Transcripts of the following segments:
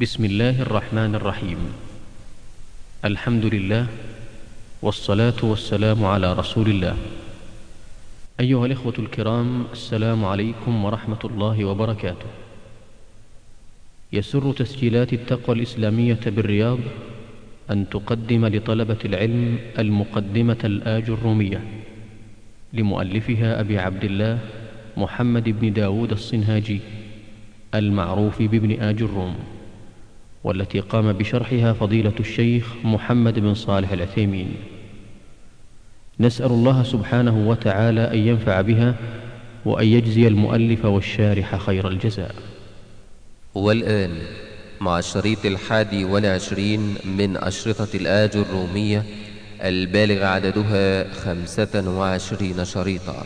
بسم الله الرحمن الرحيم. الحمد لله، والصلاة والسلام على رسول الله. أيها الإخوة الكرام، السلام عليكم ورحمة الله وبركاته. يسر تسجيلات التقوى الإسلامية بالرياض أن تقدم لطلبة العلم المقدمة الآجرومية لمؤلفها أبي عبد الله محمد بن داود الصنهاجي المعروف بابن آجروم، والتي قام بشرحها فضيلة الشيخ محمد بن صالح العثيمين. نسأل الله سبحانه وتعالى أن ينفع بها وأن يجزي المؤلف والشارح خير الجزاء. والآن مع الشريط 21 من أشرطة الآجرومية البالغ عددها 25 شريطا.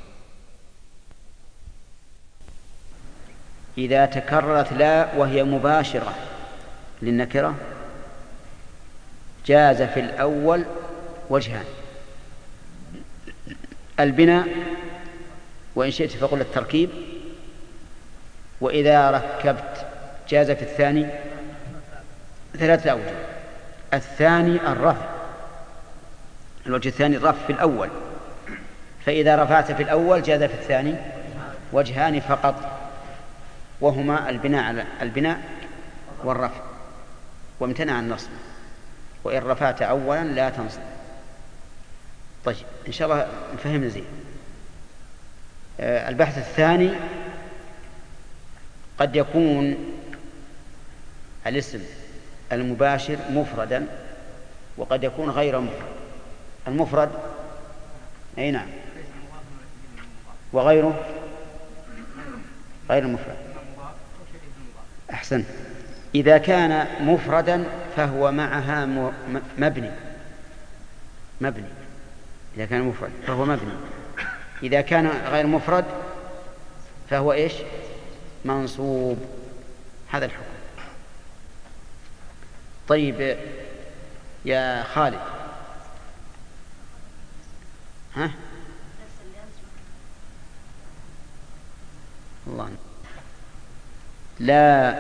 إذا تكررت لا وهي مباشرة للنكرة جاز في الأول وجهان: البناء، وإن شئت فقل التركيب، وإذا ركبت جاز في الثاني 3 أوجه. الثاني الرفع، الوجه الثاني الرفع في الأول، فإذا رفعت في الأول جاز في الثاني وجهان فقط، وهما البناء والرفع، وامتنع النصب، وإن رفعت أولا لا تنصب. طيب إن شاء الله نفهمنا زين. البحث الثاني: قد يكون الاسم المباشر مفردا وقد يكون غير مفرد. المفرد أي نعم، وغيره غير المفرد. أحسن. إذا كان مفردا فهو معها مبني. إذا كان مفرد فهو مبني. إذا كان غير مفرد فهو إيش؟ منصوب. هذا الحكم. طيب يا خالد، ها؟ الله. لا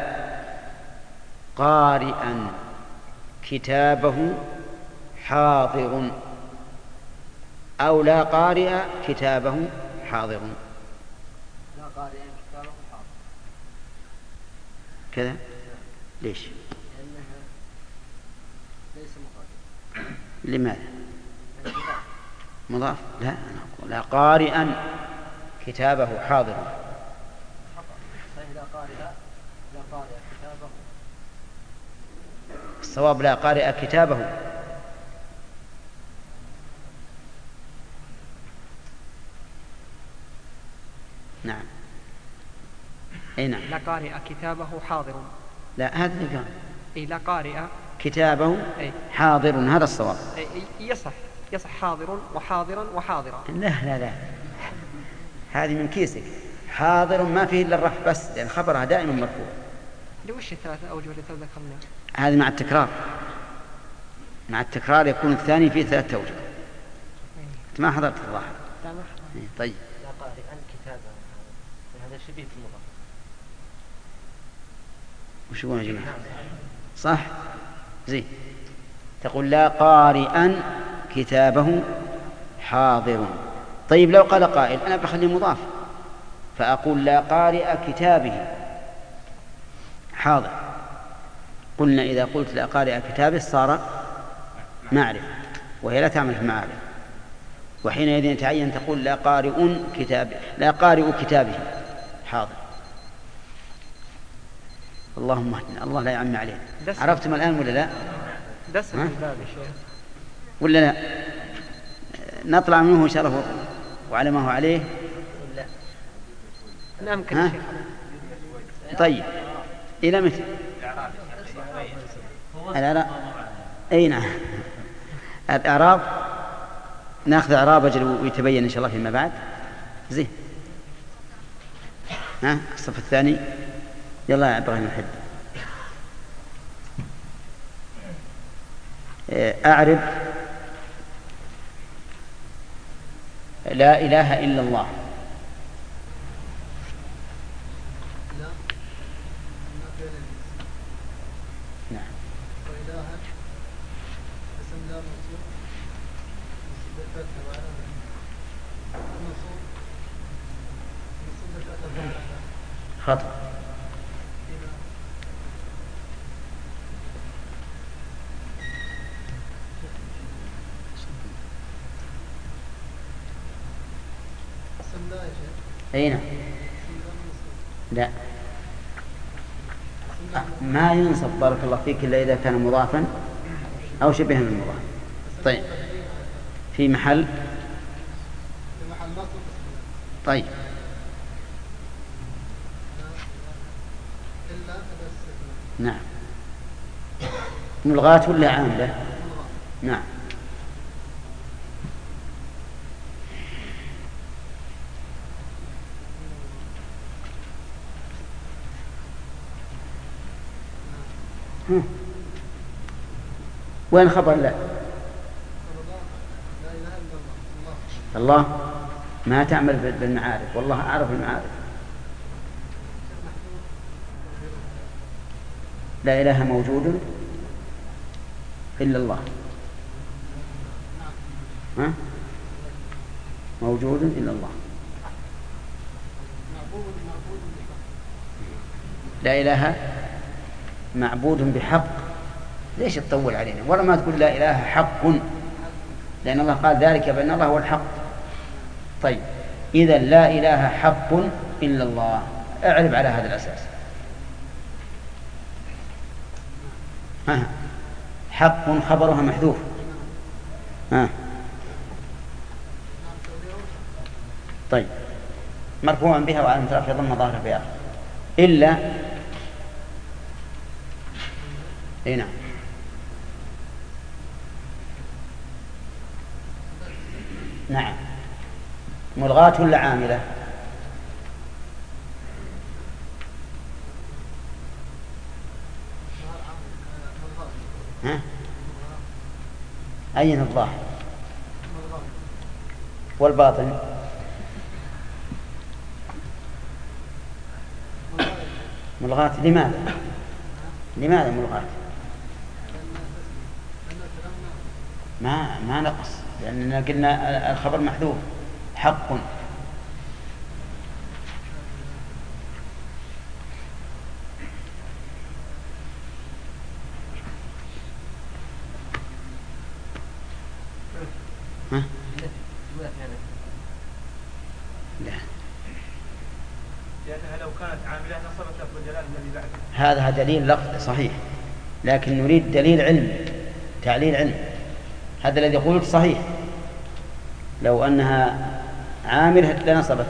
قارئا كتابه حاضر، أو لا قارئ كتابه حاضر. لا قارئ كتابه حاضر كذا ليش؟ لأنها ليس مفرد. لماذا؟ مضاف. لا، أنا أقول لا قارئا كتابه حاضر. لا قارئ كتابه. الصواب لا قارئ كتابه. نعم. أي نعم. لا قارئ كتابه حاضر. لا، هذا اللي قال. أي لا قارئ كتابه أي حاضر، هذا الصواب. يصح حاضر وحاضرا وحاضرا. لا، هذه من كيسك. حاضر ما فيه إلا الرفع بس، لأن خبرها دائما مرفوع. لوش 3 أوجه اللي ذكرنا؟ هذه مع التكرار يكون الثاني فيه 3 أوجه. أنت ما حضرت الظاهر. طيب. لا قارئا كتابه، هذا شبيه في المضاف. وش يقولون يا جماعة؟ صح؟ زين. تقول لا قارئا كتابه حاضر. طيب لو قال قائل: أنا بخلي مضاف، فأقول لا قارئ كتابه حاضر. قلنا إذا قلت لا قارئ كتابه صار معرفة، وهي لا تعمل في المعارف، وحينئذ يتعين تقول لا قارئ كتابه حاضر. اللهم اهدنا، الله لا يعمي علينا. عرفتم الآن ولا لا؟ دسم الباب يا شيخ ولا لا؟ نطلع منه إن شاء الله وعلى ما هو عليه. نعم كذا شيخ. طيب إلى متى؟ الإعراب. أي نعم، الإعراب نأخذ إعراب أجل ويتبين إن شاء الله فيما بعد. زين. الصف الثاني. يلا يا إبراهيم الحد. أعرب لا إله إلا الله. نعم. خطأ. أي نعم. لا ما ينصب بارك الله فيك إلا إذا كان مضافا أو شبه من المضاف. طيب في محل طيب نعم. ملغاة ولا عاملة؟ نعم. وين خبر لا؟ الله ما تعمل بالمعارف، والله أعرف المعارف. لا إله موجود إلا الله. ها؟ موجود إلا الله. لا إله معبود بحق. ليش تطول علينا؟ ولا ما تقول لا إله حق، لأن الله قال ذلك بأن الله هو الحق. طيب إذا لا إله حق إلا الله، اعرف على هذا الأساس. حق خبرها محذوف. طيب مرفوعا بها وعلى رفعه ضم ظاهر في آخر إلا. اي نعم. نعم. ملغاة ولا عاملة؟ ها؟ أين الظاهر والباطن؟ ملغاة. لماذا؟ لماذا ملغاة؟ ما نقص، لأننا قلنا الخبر محذوف. حق. ها؟ لا. لأنها لو كانت عاملة نصبت لفظ الجلالة الذي بعده. هذا دليل لفظ صحيح، لكن نريد دليل علم، تعليل علم. هذا الذي قلت صحيح، لو أنها عاملة لنصبت.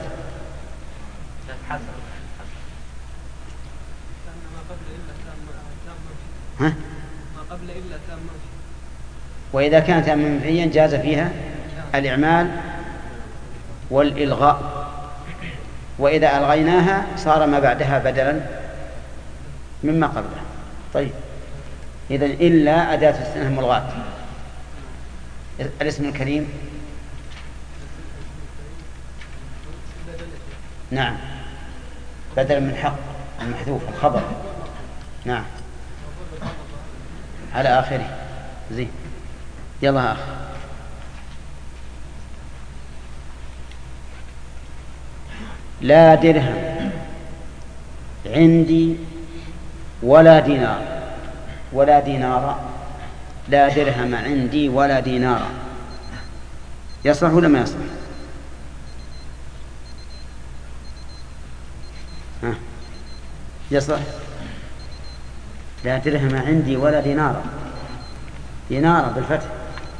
ها؟ ما قبل إلا تام. وإذا كانت منفيا جاز فيها الإعمال والإلغاء، وإذا ألغيناها صار ما بعدها بدلا مما قبلها. طيب إذن إلا أداة استثناء ملغاة. الاسم الكريم نعم بدل من حق المحذوف الخبر. نعم على آخره. زين يلا آخر. لا درهم عندي ولا دينار. ولا دينار. لا درهم عندي ولا دينار. يصح ولا ما يصح؟ يصح. لا درهم عندي ولا دينار. دينار بالفتح.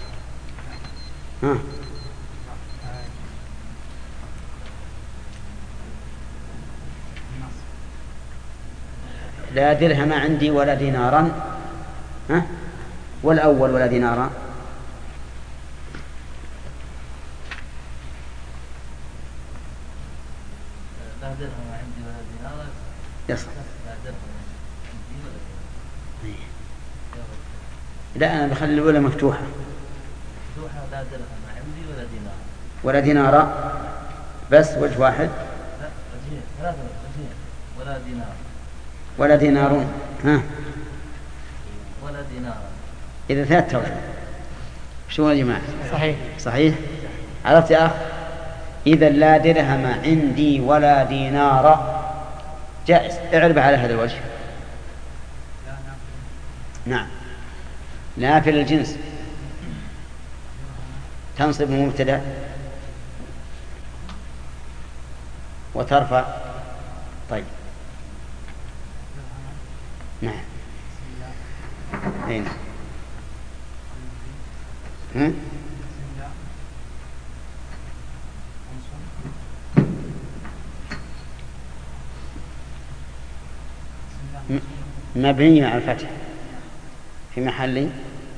لا درهم عندي ولا دينارا. والأول ولا دينارا. لا درهم عندي ولا دينار. يصح. لا درهم عندي ولا دينار. لا أنا بخلي الأولى مفتوحة. مفتوحة. لا درهم عندي ولا دينار. ولا دينارا بس وجه واحد. لا وجهين ثلاثة وجهين. ولا دينار. ولا دينار. إذا ثلاثة أوجه. شو يا جماعة؟ صحيح. عرفت يا أخ؟ إذا لا درهم عندي ولا دينار جائز. اعرب على هذا الوجه. نعم، نافل الجنس تنصب مبتدأ وترفع. طيب نعم. أين مبنية على الفتح في محل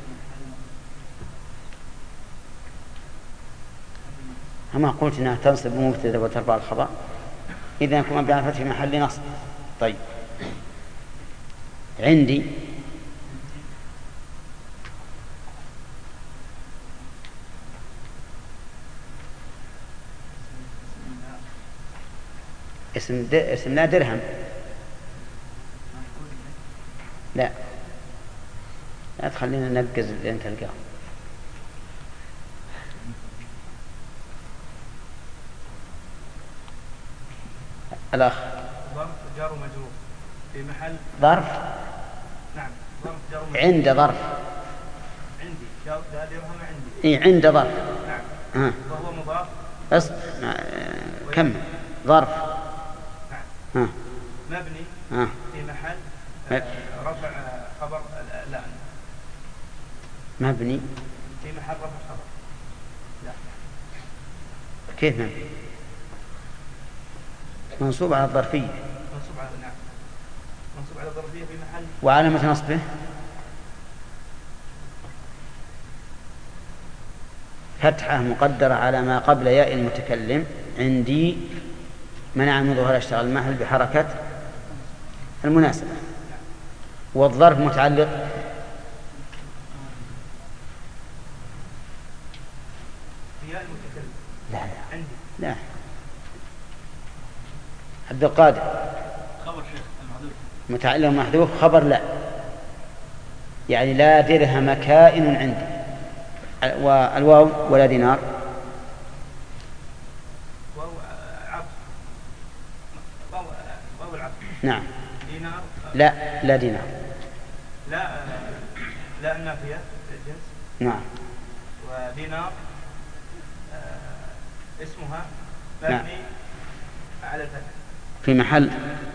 أما قلت أنها تنصب مبتدأ وترفع الخبر، إذا يكون مبني على الفتح في محل نصب. طيب عندي اسم لا درهم. لا تخلينا نركز لين تلقاه. الأخ ظرف جار ومجرور في محل ظرف. نعم ظرف جار ومجرور. عند ظرف. عندي جار درهم عندي. إيه عند ظرف. نعم. وهو مضاف. بس كمل. ظرف. نعم. مبني في محل رفع خبر الآن. مبني في محل رفع خبر. لا. كيف مبني؟ منصوب على الظرفية. منصوب على نعم. منصوب على الظرفية في محل. وعلامة نصبه فتحة مقدرة على ما قبل ياء المتكلم. عندي منع من ظهور اشتغل المحل بحركة المناسبة. والظرف متعلق بياء المتكلم. لا عندي. لا. عبد القادر خبر شيخ المحذوف. متعلق محذوف خبر لا، يعني لا درهم كائن عندي. والواو ولا دينار. واو عطف. واو العطف. نعم. دينار. لا دينار. لا النافية الجنس. نعم. ودينار اسمها نعم. مبني على الفتح في محل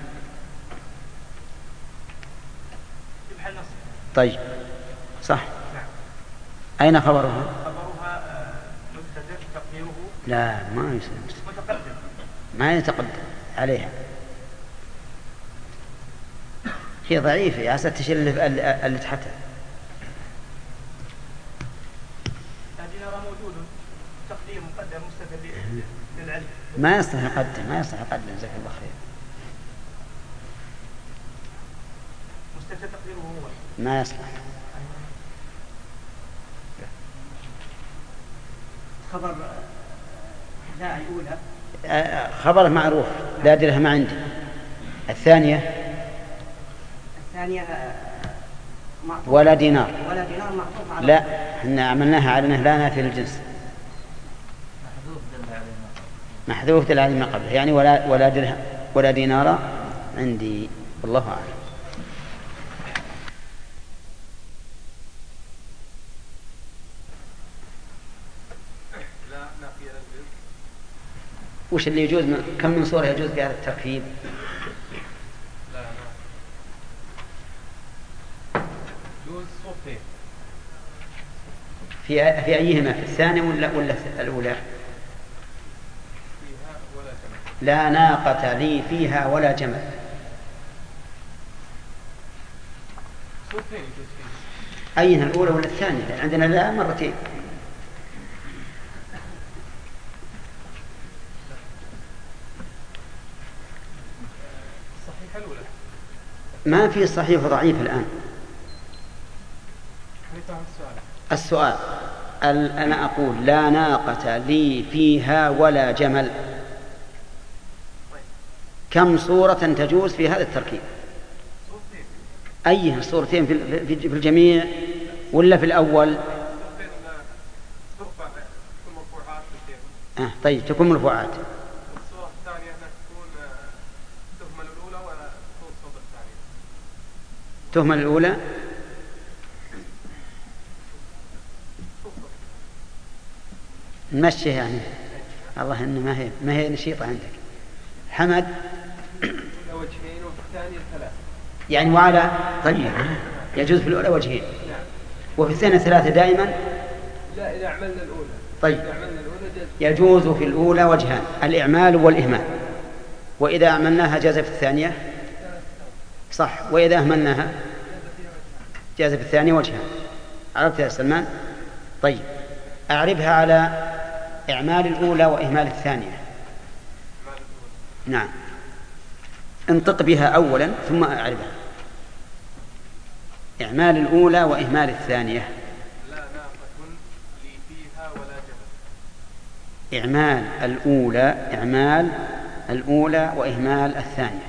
نصب. طيب صح. نعم. أين خبرها؟ خبرها مبتدأ تقديره لا ما يصير متقدم. ما يتقدم عليها، هي ضعيفة يا أساس تشيل اللي تحتها. دينار موجود تقدير مقدم مستتر للعلم. ما يصلح يقدم جزاك الله خير. مستتر تقديره هو. ما يصلح. خبر لا الأولى خبر معروف لا درهم عندي. الثانية ولا دينار. معطوف على لا احنا عملناها على انه لا نافي للجنس. محذوف دل على ما قبله، يعني ولا درهم ولا دينار عندي. والله اعلم. وش اللي يجوز كم من صورة يجوز بهذا التركيب؟ يجوز صورتين. في أيهما؟ في الثانية ولا الأولى؟ فيها ولا جمل. لا ناقة لي فيها ولا جمل. صورتين يجوز فيها. أيها الأولى ولا الثانية؟ لأن عندنا لا مرتين. ما في صحيح وضعيف الآن. السؤال أنا أقول لا ناقة لي فيها ولا جمل، كم صورة تجوز في هذا التركيب؟ أي الصورتين في الجميع ولا في الأول؟ طيب تكون مرفوعات. والصورة الثانية تكون تهمل الأولى ولا تنصب الثانية؟ تهمل الأولى نمشي يعني. الله إنه ما هي نشيطة عندك حمد. وجهين وفي الثانية ثلاث يعني وعلى طيب يجوز في الأولى وجهين وفي الثانية ثلاثة دائما. لا إذا عملنا الأولى. طيب إذا عملنا الأولى يجوز في الأولى وجهان الإعمال والإهمال، وإذا أعملناها جاز في الثانية صح، وإذا أهملناها جاز في الثانية وجهان. عرفت يا سلمان؟ طيب أعربها على إعمال الأولى وإهمال الثانية. نعم انطق بها أولا ثم أعربها. إعمال الأولى وإهمال الثانية. لا ناقة لي فيها ولا جبل. إعمال الأولى وإهمال الثانية.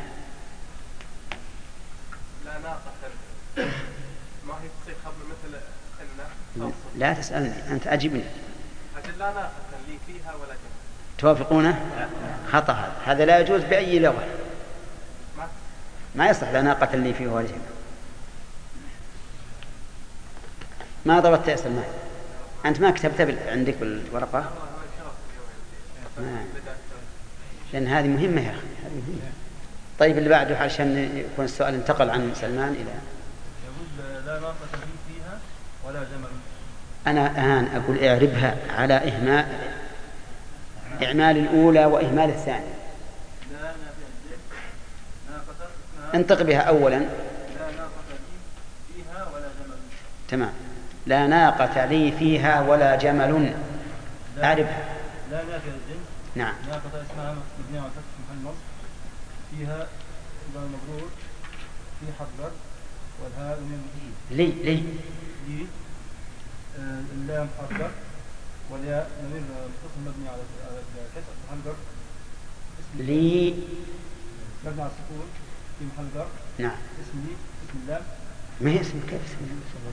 لا ناقة ما هي تصير خبر مثل إن. لا تسألني أنت أجبني. أجل لا ناقة لي فيها ولا جبل. توافقونه؟ خطأ هذا لا يجوز بأي لغة. ما يصح لا ناقة لي فيه ولا جبل. ما ضبطت يا سلمان؟ أنت ما كتبت عندك بالورقة؟ لأن هذه مهمة يا أخي، هذه مهمة. طيب اللي بعده عشان يكون السؤال انتقل عن سلمان إلى يقول لا ناقة لي فيها ولا جمل. أنا الآن أقول اعربها على إعمال الأولى وإهمال الثانية. انطق بها أولا. لا ناقة لي فيها ولا جمل. تمام. لا ناقة لي فيها ولا جمل. أعربها. لا ناقة الجنس. نعم. ناقة اسمها مبنية على الفتح في محل نصب. فيها مبرور في حضر والهاء لي اللام حضر والياء ضمير متصل مبني على الفتح في محل جر. لي مبني على السكون في محل جر. نعم. اسم لي اسم اللام. ما هي اسم كيف اسم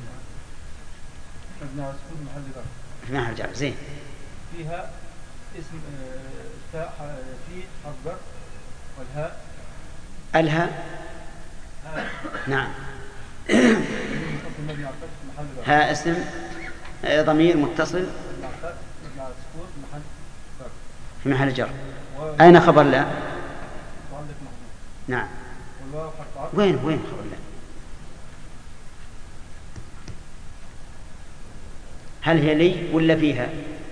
مبني على السكون في محل جر. في محل جر زين. فيها اسم في حضر والهاء الهاء. نعم. ها اسم ضمير متصل في محل جر. أين خبر لا؟ نعم. وين خبر لا؟ هل هي لي ولا فيها؟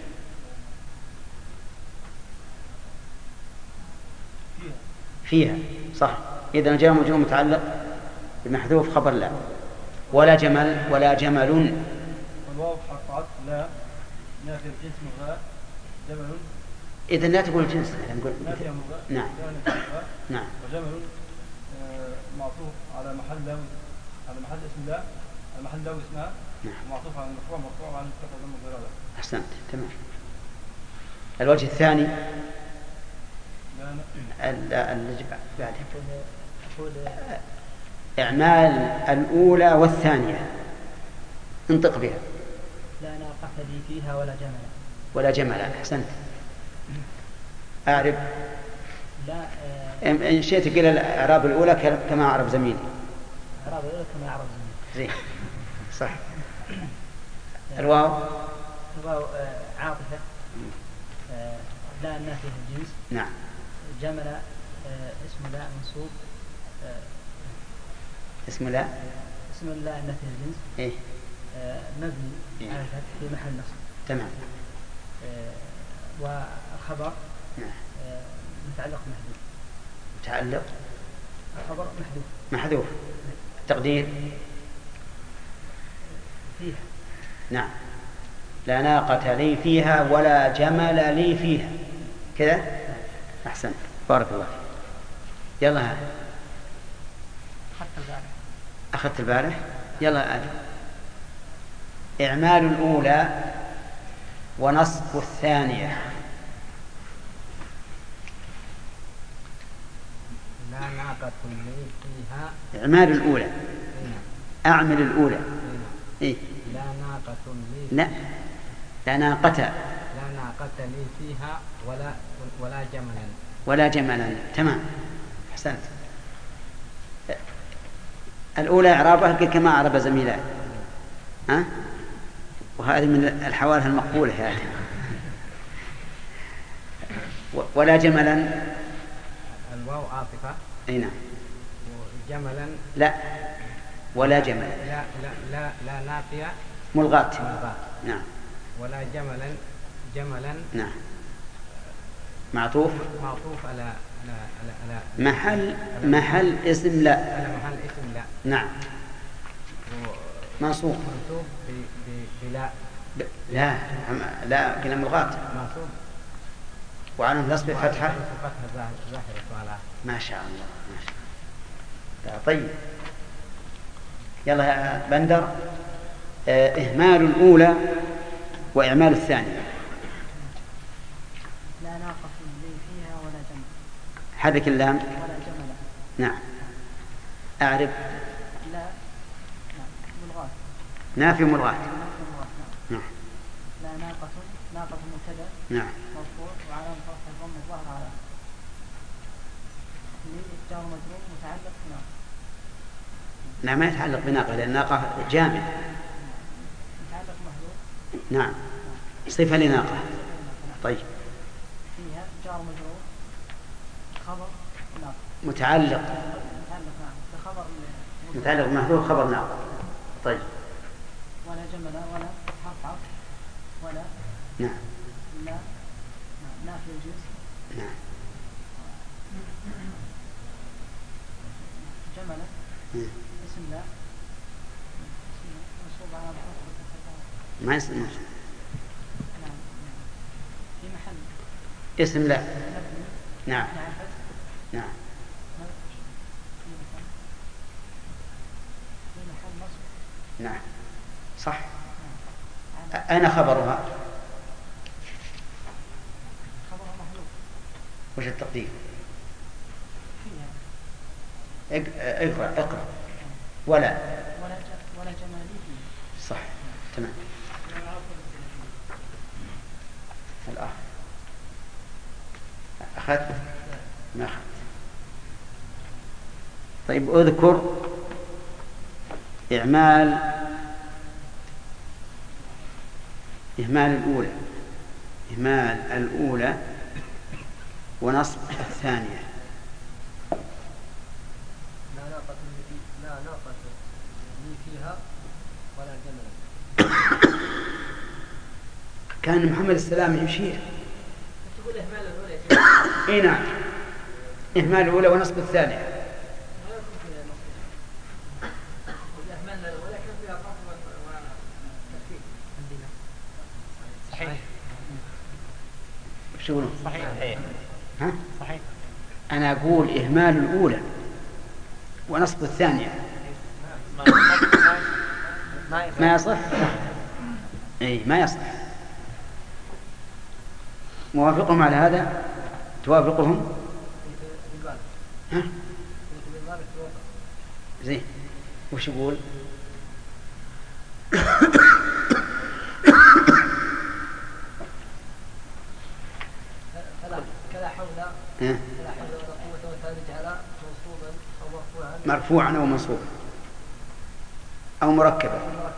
فيها صح. إذا جاء مجرور متعلق بمحذوف خبر لا. ولا جمل ولا جمل. والواو حرف عطف لا نافي الجنس مغاء جمل. إذا لا تقول الجنس نقول نعم نعم. وجمل معطوف على محل اسم لا على محل لا اسمها. نعم. معطوف على المرفوع مرفوع على المستقبل المضارع. أحسنت تمام. الوجه الثاني اللي بعده إعمال الأولى والثانية. انطق بها. لا ناقة لي فيها ولا جمل. ولا جمل. أحسنت. أعرب. لا إن شئت قل الأعراب الأولى كما أعرب زميلي. الأعراب الأولى كما أعرب زميلي. زين صح. الواو عاطفة. لا النافية الجنس. نعم. جمل اسم لا منصوب. اسم لا النافية الجنس. إيه؟ مبني على الفتح في محل نصب. تمام. والخبر نعم. متعلق محذوف. متعلق الخبر محذوف. التقدير فيها. نعم. لا ناقة لي فيها ولا جمل لي فيها كذا. أحسن بارك الله فيك. يلا ها أخذت البارح. يلا آدم. إعمال الأولى ونصب الثانية. لا ناقة لي فيها. إعمال الأولى أعمل الأولى. إيه؟ لا ناقة لي لا، لا ناقة. لا ناقة لي فيها ولا جملا. ولا جملا. تمام، أحسنت. الأولى إعرابها كما أعرب زميلان، ها؟ وهذه من الحوادث المقبولة هذه. ولا جملا. الواو عاطفة. أي نعم. جملا. لا، ولا جملا. لا نافية. ملغاة. نعم. ولا جملا. نعم. معطوف على محل اسم لا. على محل اسم لا. نعم. منصوب بلا. لا كلمة ملغاة. منصوب وعلى نصب فتحة. ظاهرة. ما شاء الله، ما شاء الله. طيب، يلا يا بندر. إهمال الأولى وإعمال الثانية. لا ناقة لي فيها ولا جمل. حرك اللام. ولا جمل. نعم. أعرف. لا ملغاة. نافي ملغاة. نعم. لا ناقة مبتدأ. نعم. مرفوع وعلامة رفعه الضم الظاهر على جار مجرور متعلق بناقة. لا، ما يتعلق بناقة لأن الناقة جامد. متعلق محذوف. نعم، صفة لناقة. طيب. فيها جار مجرور خبر ناقة. متعلق بخبر متعلق بمحذوف خبر ناقة. طيب. ولا جمل ولا حرف عطف ولا. نعم. لا نافي الجنس. نعم. جمل اسم لا منصوب على الحرف. ما اسم. نعم. في محل اسم لا. مبني. نعم. نعم. نعم. في محل نصب. نعم، صح. أين خبرها؟ خبرها محذوف. وش التقدير؟ فيها اقرأ. ولا جمالي فيه. صح. تمام. الآخر أخذت؟ ما أخذت. طيب، أذكر إهمال الأولى ونصب الثانية. لا ناقة لي فيها ولا جمل. كان محمد السلام يشير. تقول إهمال الأولى. اي نعم، إهمال الأولى ونصب الثانية. ما يكون فيها نصب. الإهمال الأولى كان فيها نصب وتركيب. صحيح. وش يقولون؟ صحيح. ها؟ صحيح. أنا أقول إهمال الأولى ونصب الثانية ما يصح. أي ما يصح. موافقهم على هذا؟ توافقهم؟ ها؟ زين. وش يقول؟ كلا حول ولا قوة ولا جعل منصوبا أو مرفوعا أو منصوبا أو مركبا.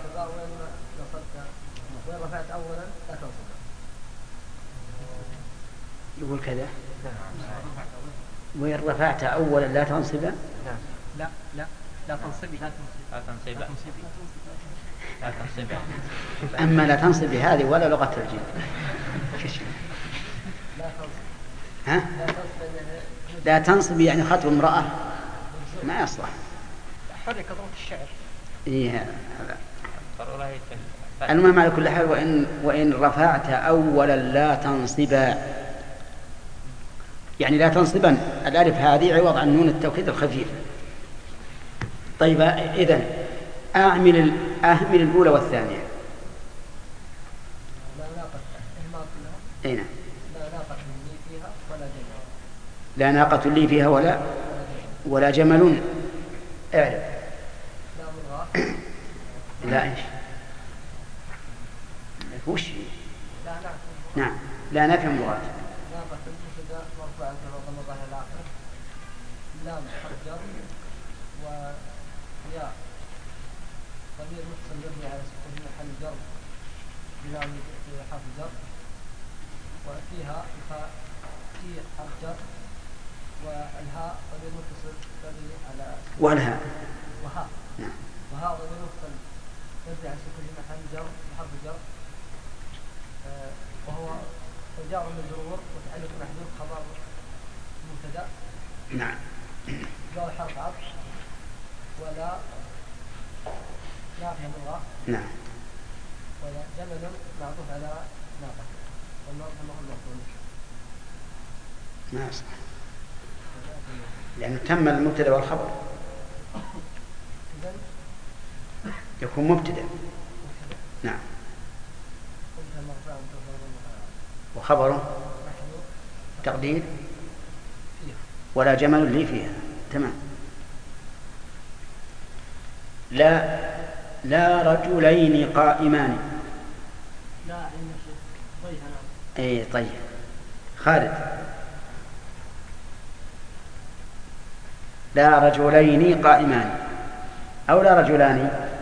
وإن رفعت أولا لا تنصب. يقول كذا. وإن رفعت أولا لا تنصبا. لا تنصبي. أما لا تنصبي هذه ولا لغة الجن. ها؟ لا تنصبي يعني خطب امرأة ما يصلح. حرك ضغط الشعر. إيه هذا. المهم على كل حال، وإن رفعت أولا لا تنصبا، يعني لا تنصبا. الألف هذه عوض عن نون التوكيد الخفيف. طيب، إذن أهمل الأولى والثانية. أين؟ لا ناقة لي فيها ولا جمل. اعرف. لا ملغى. لا إيش وش لا نعم. نعم لا نافع ملغاة. ناقة المبتدأ مرفوعة وضم ظاهر الآخر. لام حرف جر وياء ضمير متصل مبني على سكون في محل جر بلام في حرف جر وفيها الفاء في حرف جر والهاء ضمير متصل مبني على والها وهاء نعم. وهاء ضمير متصل مبني على سكون في محل جر بحرف جر وهو جار مجرور متعلق محذوف خبر مبتدأ. نعم. جار حرف عطف ولا نافية ملغى. نعم. ولا جمل معطوف على ناقة والمعطوف المفعول. ما صح لأنه تم المبتدأ والخبر إذن يكون مبتدأ. نعم. وخبره تقدير ولا جمل لي فيها. تمام. لا رجلين قائمان. لا إن طيب اي طيب. خالد لا رجلين قائمان أو لا رجلان.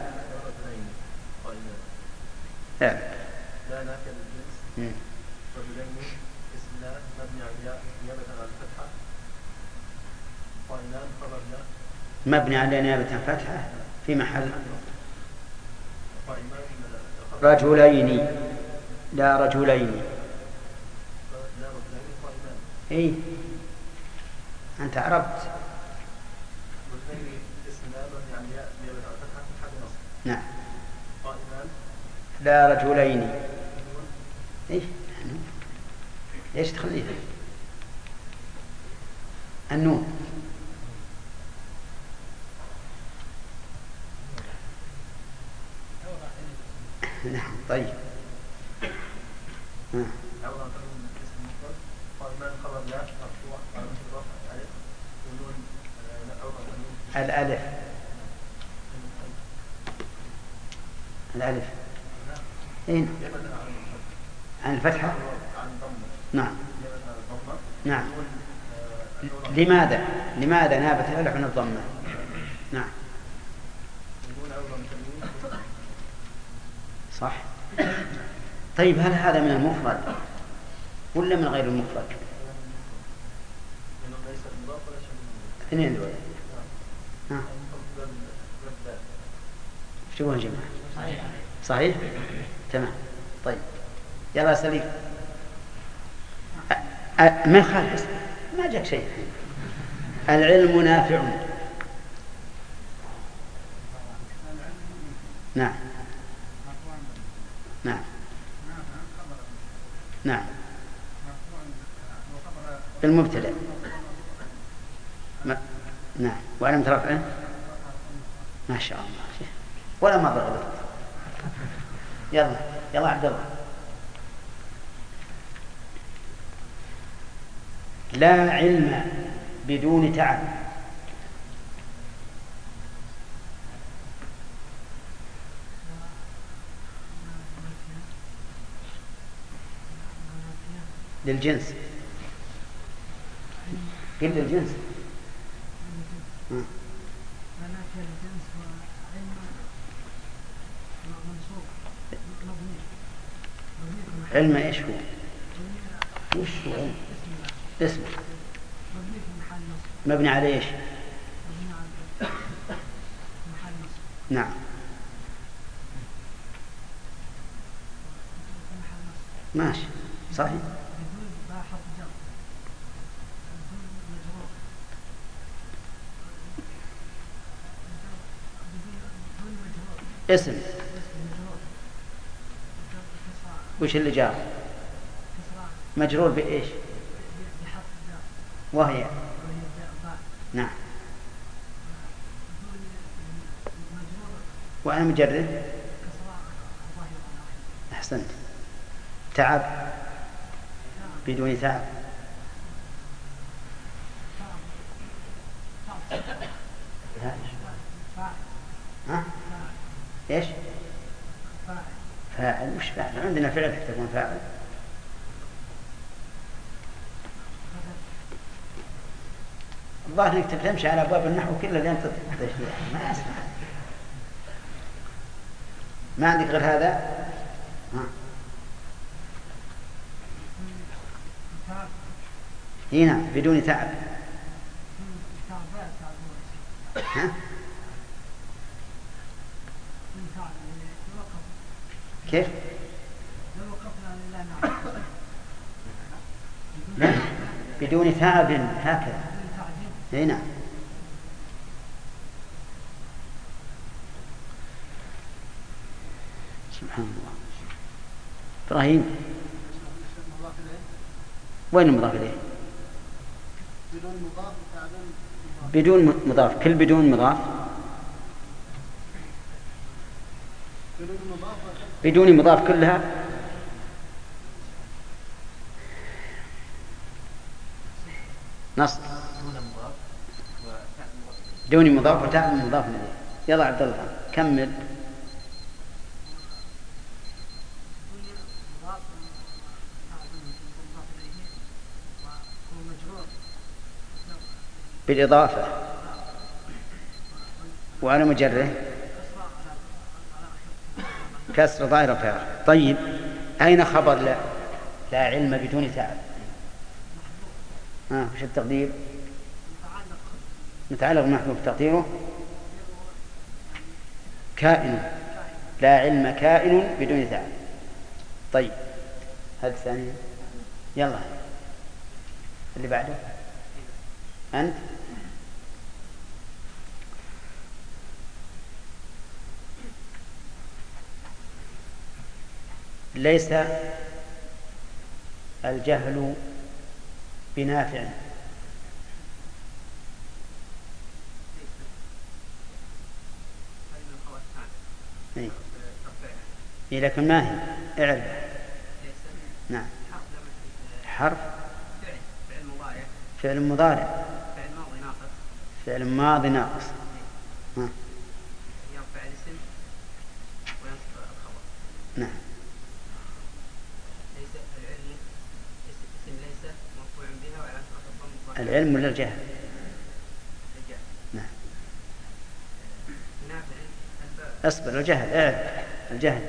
لا نافع للجنس. رجلين اسم لا مبني على الياء نيابة عن الفتحة. قائمان خبر لا مبني على نيابة فتحة في محل قائمان رجلين. لا رجلين. لا رجلين قائمان. اي أنت عرفت. رجلين اسم لا مبني على الياء نيابة عن الفتحة في محل نصب. نعم. قائمان لا رجلين. ايش ليش تخليها النون. نعم. طيب. عوض عن تنوين اسم المفرد. قائمان خبر لا مرفوع على الرفع عليه ونون عوض عن تنوين الألف. إيه؟ عن الفتحة. عن ضمة. نعم. ضمة. نعم. لماذا نابت الألف عن الضمة؟ نعم. يقول عوض عن تنوين. صح. طيب هل هذا من المفرد ولا من غير المفرد؟ ليس مضاف ولا شيء. اثنين دول. شو الجماعة؟ صحيح. تمام. طيب يلا سليم. ما خالص ما جاك شيء. العلم نافع. نعم. نعم. نعم. المبتدأ. نعم. وعلم رفعه ما شاء الله ولا مرة غلطت. يلا عبد الله. لا علم بدون تعب. للجنس. قل للجنس. علم ايش هو؟ وش هو علم؟ اسمه مبني على ايش؟ نعم. ماشي صحيح. اسم وش اللي جار؟ مجرور بإيش؟ وهي نعم. وأنا مجرد. أحسنت. تعب بدون تعب. ها؟ إيش؟ فاعل. مش فاعل، عندنا فعل حتى يكون فاعل. الظاهر انك تمشي على ابواب النحو كلها اللي انت تشريح ما اسمع. ما عندك غير هذا؟ ها؟ هنا بدون تعب. ها؟ كيف؟ لا بدون تعب هكذا. هنا سبحان الله. إبراهيم وين المضاف إليه؟ بدون مضاف. كل بدون مضاف. بدون مضاف كلها. نص بدون مضاف وتاء مضاف إليه. يلا عبد الله كمل. بالإضافة وعلى مجره كسر ظاهر فاعل. طيب أين خبر لا علم بدون تعب؟ وش التقدير؟ متعلق محذوف تقديره كائن. لا علم كائن بدون تعب. طيب هذا الثاني. يلا اللي بعده أنت. ليس الجهل بنافع. إيه لكن ما هي اعرف. نعم حرف فعل مضارع فعل ماضي ناقص. يرفع الاسم وينصب الخبر. نعم. ليس العلم اسم ليس مرفوع بها وعلى الضم. العلم ولا الجهل؟ الجهل. نعم. نافع اصبر. الجهل اعرف. الجهل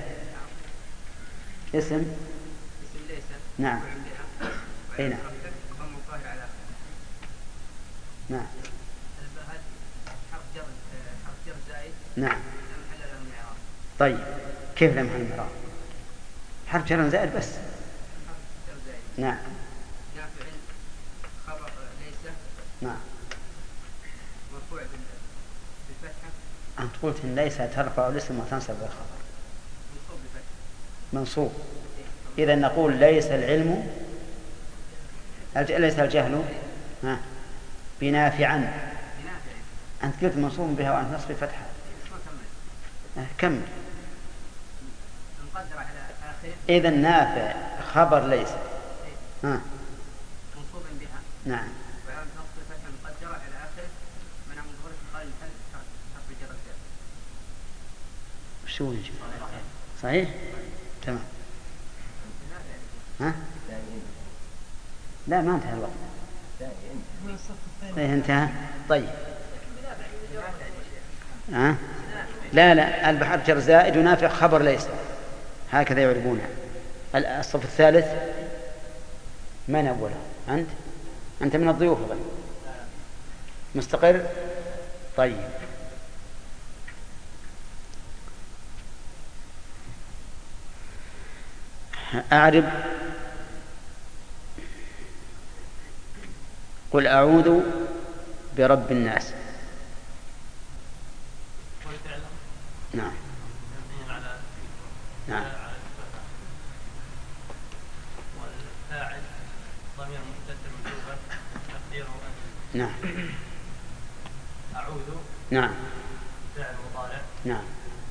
اسم ليس. نعم. اي نعم. ضم الظاهر على نعم. حرف جر زائد. نعم. لا محل له من الاعراب. طيب كيف لا محل من الاعراب؟ حرف جر زائد بس. حرف جر زائد. نعم. نافع خبر ليس. نعم. مرفوع بالفتحه. أنت قلت إن ليس ترفع الاسم وتنصب الخبر. منصوب بالفتحه. منصوب. إذا نقول ليس العلم ليس الجهل بنافعا. أنت قلت منصوب بها وأنت نصب الفتحة. كمل. مقدر على آخر. إذا نافع خبر ليس. منصوب بها. نعم. وعلى نصب الفتحة مقدرة على آخر منع من ظهور قال المحل حرف جر الزائد. شو يجي؟ صحيح؟ تمام. لا ما انتهى الوقت. إيه انتهى. طيب لا البحر جر زائد ونافع خبر ليس. هكذا يعربونها. الصف الثالث من أوله؟ أنت من الضيوف غير مستقر. طيب أعرب. قل أعوذ برب الناس. نعم. نعم. والفاعل ضمير مستتر وجوبا تقديره نعم. أعوذ. نعم. فعل مضارع. نعم.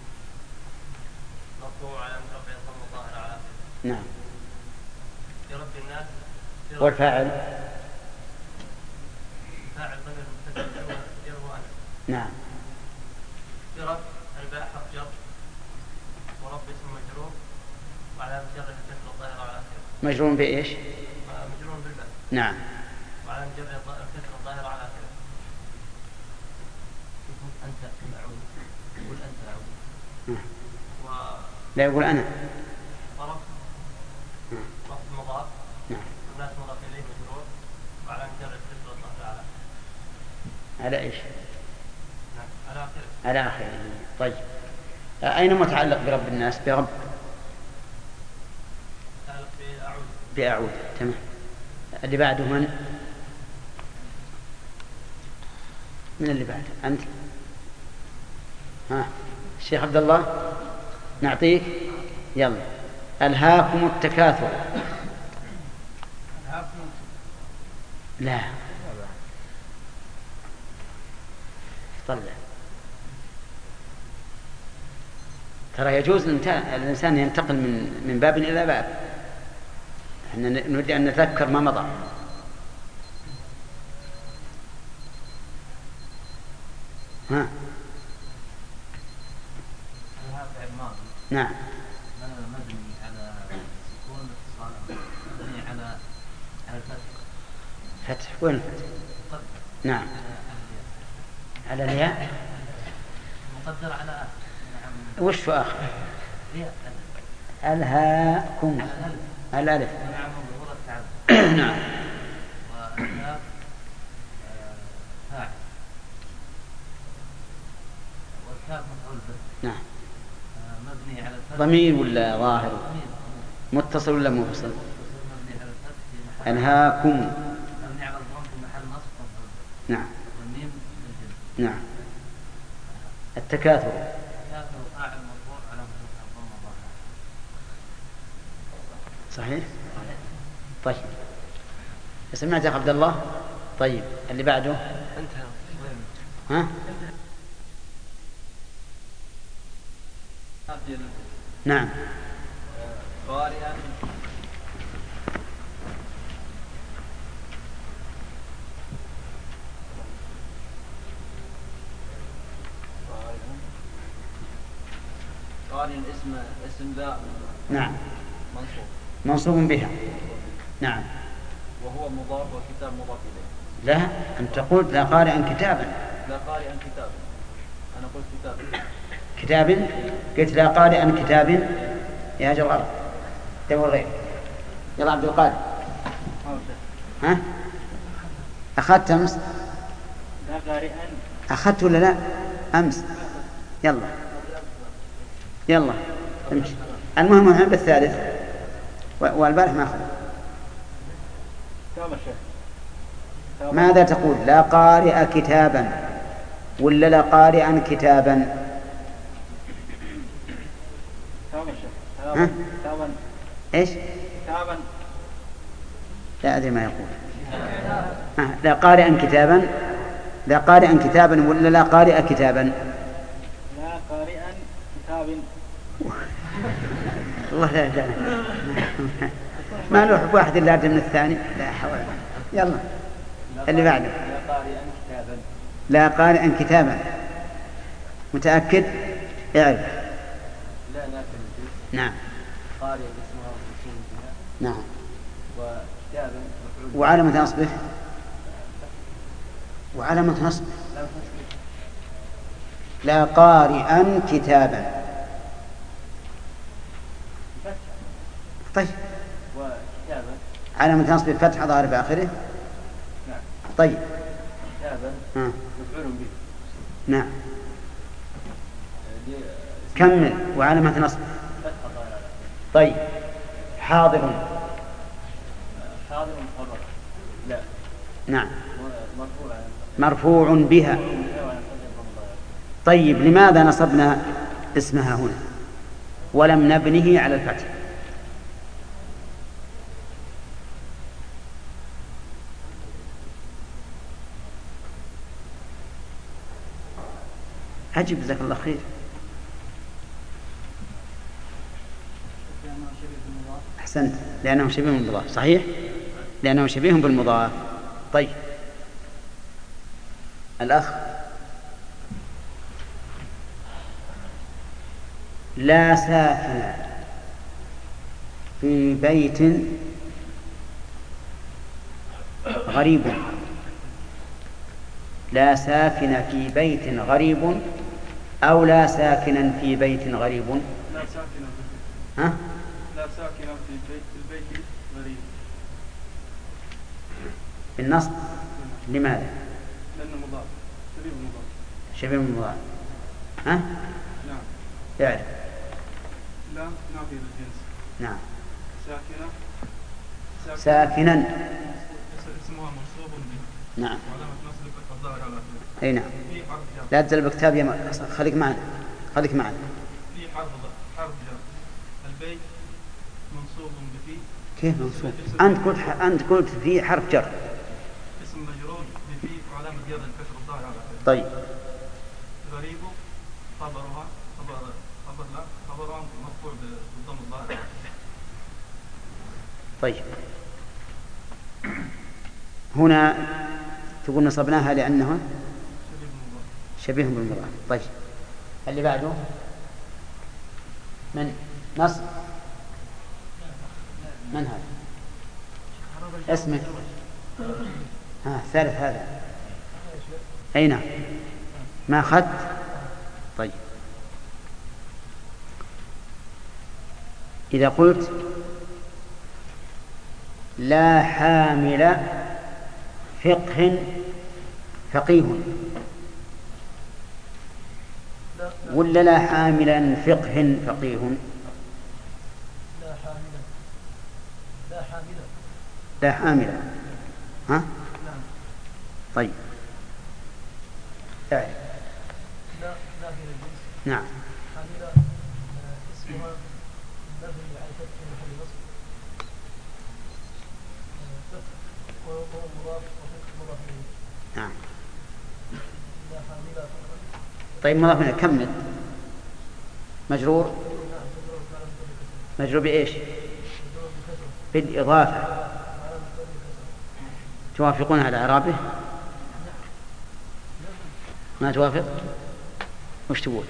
مرفوع على مرفع الضم الظاهر على آخره. نعم. برب الناس. والفاعل فاعل ضمير مستتر وجوبا تقديره أنا. نعم. برب مجرور بإيش؟ مجرور بالباء. نعم. وعلى جر الكسر الظاهر على آخره. أنت أعود. قل أنت أعود. لا يقول أنا. طرف. وقت مضاف. نعم. الناس مضاف إليه مجرور. وعلى جر الكسر الظاهر على إيش؟ نعم على آخره. على آخره. طيب أين متعلق برب الناس؟ برب. متعلق بأعود. بأعود. تمام. اللي بعده من اللي بعده؟ أنت. ها الشيخ عبد الله نعطيك. يلا. ألهاكم التكاثر. لا طلع. ترى يجوز الإنسان ينتقل من باب إلى باب. احنا نريد أن نتذكر ما مضى. ها نعم. مبني على سكون اتصال مبني على الفتح. فتح. وين الفتح؟ نعم على الياء. مقدر على نعم. وش في آخر؟ ألهاكم الألف. نعم ظهور التعب. نعم. والهاء فاعل والكاف مفعول به. نعم. مبني على الفتح. ضمير ولا ظاهر؟ متصل ولا منفصل؟ مبني على الفتح في محل. ألهاكم. مبني على الضم في محل نصب مفعول به. نعم. والميم للجنس. نعم. التكاثر. التكاثر فاعل مرفوع على مرفوع الضم ظاهر. صحيح. طيب سمعت يا عبد الله؟ طيب اللي بعده انتهى. ها؟ نعم. قارئا قارئا اسم ذا. نعم. منصوب. منصوب بها. نعم. وهو مضاف وكتاب مضاف إليه. لا أنت قلت لا قارئا كتابا. لا قارئا كتابا. أنا قلت كتابا. كتاب. قلت لا قارئا كتاب يا جوار دور غير. يلا عبد القادر. ها أخذت أمس؟ لا قارئا. أخذت ولا لا أمس؟ يلا يلا امشي. المهم الحين بالثالث والبارح ما أخذ. ماذا تقول؟ لا قارئ كتابا ولا لا قارئا كتابا؟ ها؟ ايش؟ كتابا. لا أدري ما يقول. لا قارئا كتابا. لا قارئا كتابا ولا لا قارئ كتابا؟ لا قارئا كتاب. والله لا ما نروح بواحد إلا أرجى من الثاني. لا حول. يلا اللي بعده. لا قارئا كتابا. لا قارئا كتابا. متأكد؟ اعرف. لا نافذ. نعم. قارئا اسمها مفعول بها. نعم. وكتابا مفعول. وعلامة نصبه. وعلامة نصبه. لا قارئا كتابا. طيب. وكتابا. علامة نصب الفتح ظاهر بآخره. نعم. طيب. كتابا مفعول به. نعم. كمل. وعلامة نصب. طيب. حاضر. حاضر خبر. لا. نعم. مرفوع. مرفوع بها. طيب لماذا نصبنا اسمها هنا ولم نبنه على الفتح؟ عجب جزاك الله خير. أحسنت. لأنه شبيه بالمضاف. صحيح لأنه شبيه بالمضاف. طيب الأخ. لا ساكن في بيت غريب. لا ساكن في بيت غريب أو لا ساكنا في بيت غريب. لا ساكن في ها؟ لا ساكن في البيت غريب. بالنصب. لماذا؟ لأنه مضاف، شبيه المضاف. شبيه المضاف. ها؟ نعم. اعرف. لا نافية للجنس. نعم. ساكنة. ساكنا. اسمها منصوب به. نعم. وعلامة نصبك الظاهر على آخره. أي نعم. في حرف جر. لا تزل بكتاب يا خليك معنا. خليك معنا. في حرف جر. البيت منصوب بفي. كيف منصوب؟ أنت قلت في حرف جر. اسم مجرور بفي وعلامة جر الكسر الظاهر على آخره. طيب. غريب خبرها مرفوع بالضم الظاهر على آخره. طيب. هنا تقول نصبناها لأنها شبيه بالمضاف. طيب. اللي بعده من نصب. من هذا؟ اسمك. الثالث هذا. أي نعم. ما أخذت. طيب. إذا قلت لا حامل فقيه ولا لا حاملا فقيه؟ لا حاملا. ها؟ طيب. تعرف. نعم. حاملة اسمها مبني على فتح محل نصب وهو مضاف وفقه مضاف إليه. نعم. لا حاملة. طيب مضاف إليه كمل. مجرور. مجرور بإيش؟ بالإضافة. توافقون على إعرابه؟ ما توافق؟ وش تقول؟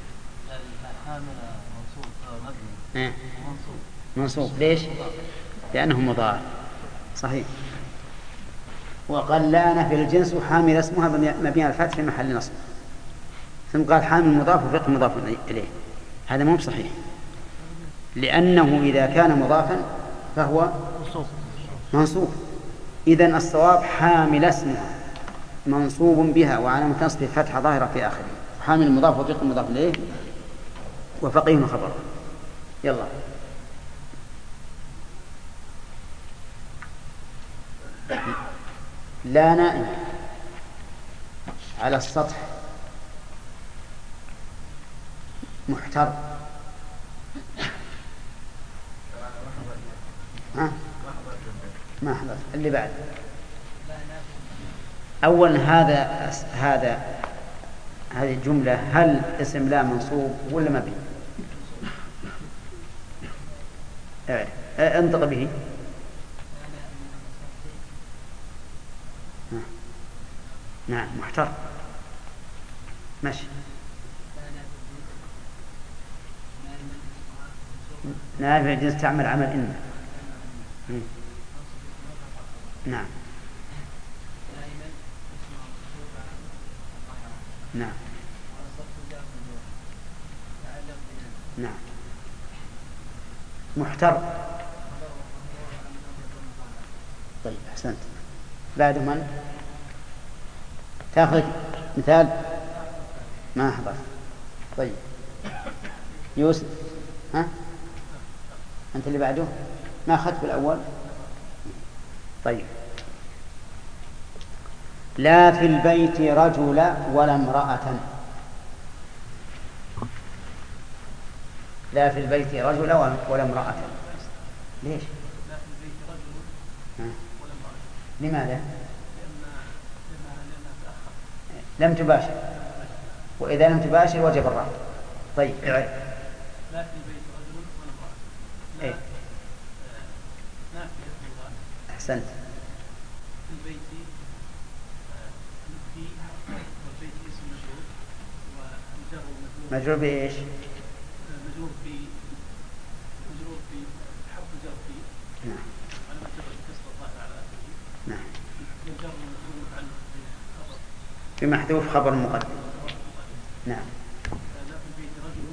منصوب. ليش؟ لأنه مضاف. صحيح. وقال لا نفي الجنس وحامل اسمها مبني على الفتح في محل نصب. ثم قال حامل مضاف وفقه مضاف إليه. هذا مو صحيح، لأنه إذا كان مضافا فهو منصوب. إذن الصواب حامل اسمها منصوب بها وعلامة نصبه فتحة ظاهرة في آخره. حامل مضاف وفقه مضاف إليه وفقيه خبر. يلا. لا نائم على السطح محتر. ها؟ ما حضر. اللي بعد أول هذه الجملة هل اسم لا منصوب ولا مبني؟ انطق به. نعم محتر. ماشي. نافع الجنس تعمل عمل إن. نعم. نعم. نعم. محتر. طيب أحسنت. بعد من تأخذ مثال؟ ما أحضر. طيب يوسف. ها أنت اللي بعده ما أخذت بالأول. طيب. لا في البيت رجل ولا امرأة. لا في البيت رجل ولا امرأة. ليش؟ لا في البيت رجل ولا امرأة. لماذا؟ لأنها تأخر. لم تباشر، وإذا لم تباشر وجب الرفع. طيب اعرف. لا في البيت رجل ولا امرأة. إيه؟ نافية الله. أحسنت. في البيت في والبيت اسم مجرور والجر مجرور. مجرور بإيش؟ مجرور في حرف جر في. نعم. على ما جر الكسر الظاهر على آخره. نعم. بمحذوف خبر مقدم. نعم. لا في البيت رجل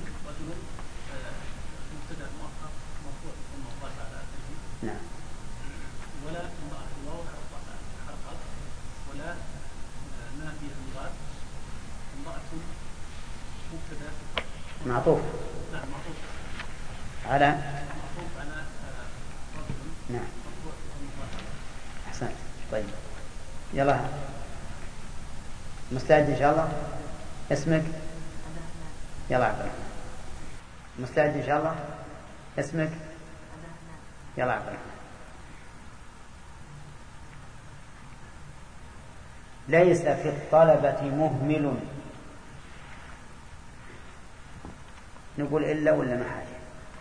مبتدا مؤخر مرفوع ثم مضاف على اخره. نعم. ولا امرأة الواو حرف عطف ولا نافية المضاف. امرأة مبتدا معطوف. نعم معطوف على رجل. نعم. مرفوع ثم مضاف. أحسنت. طيب يلا مستعد إن شاء الله. اسمك؟ يلا عبد الرحمن. مستعد إن شاء الله. اسمك؟ يلا عبد الرحمن. ليس في الطلبة مهمل. نقول إلا ولا ما حاجة؟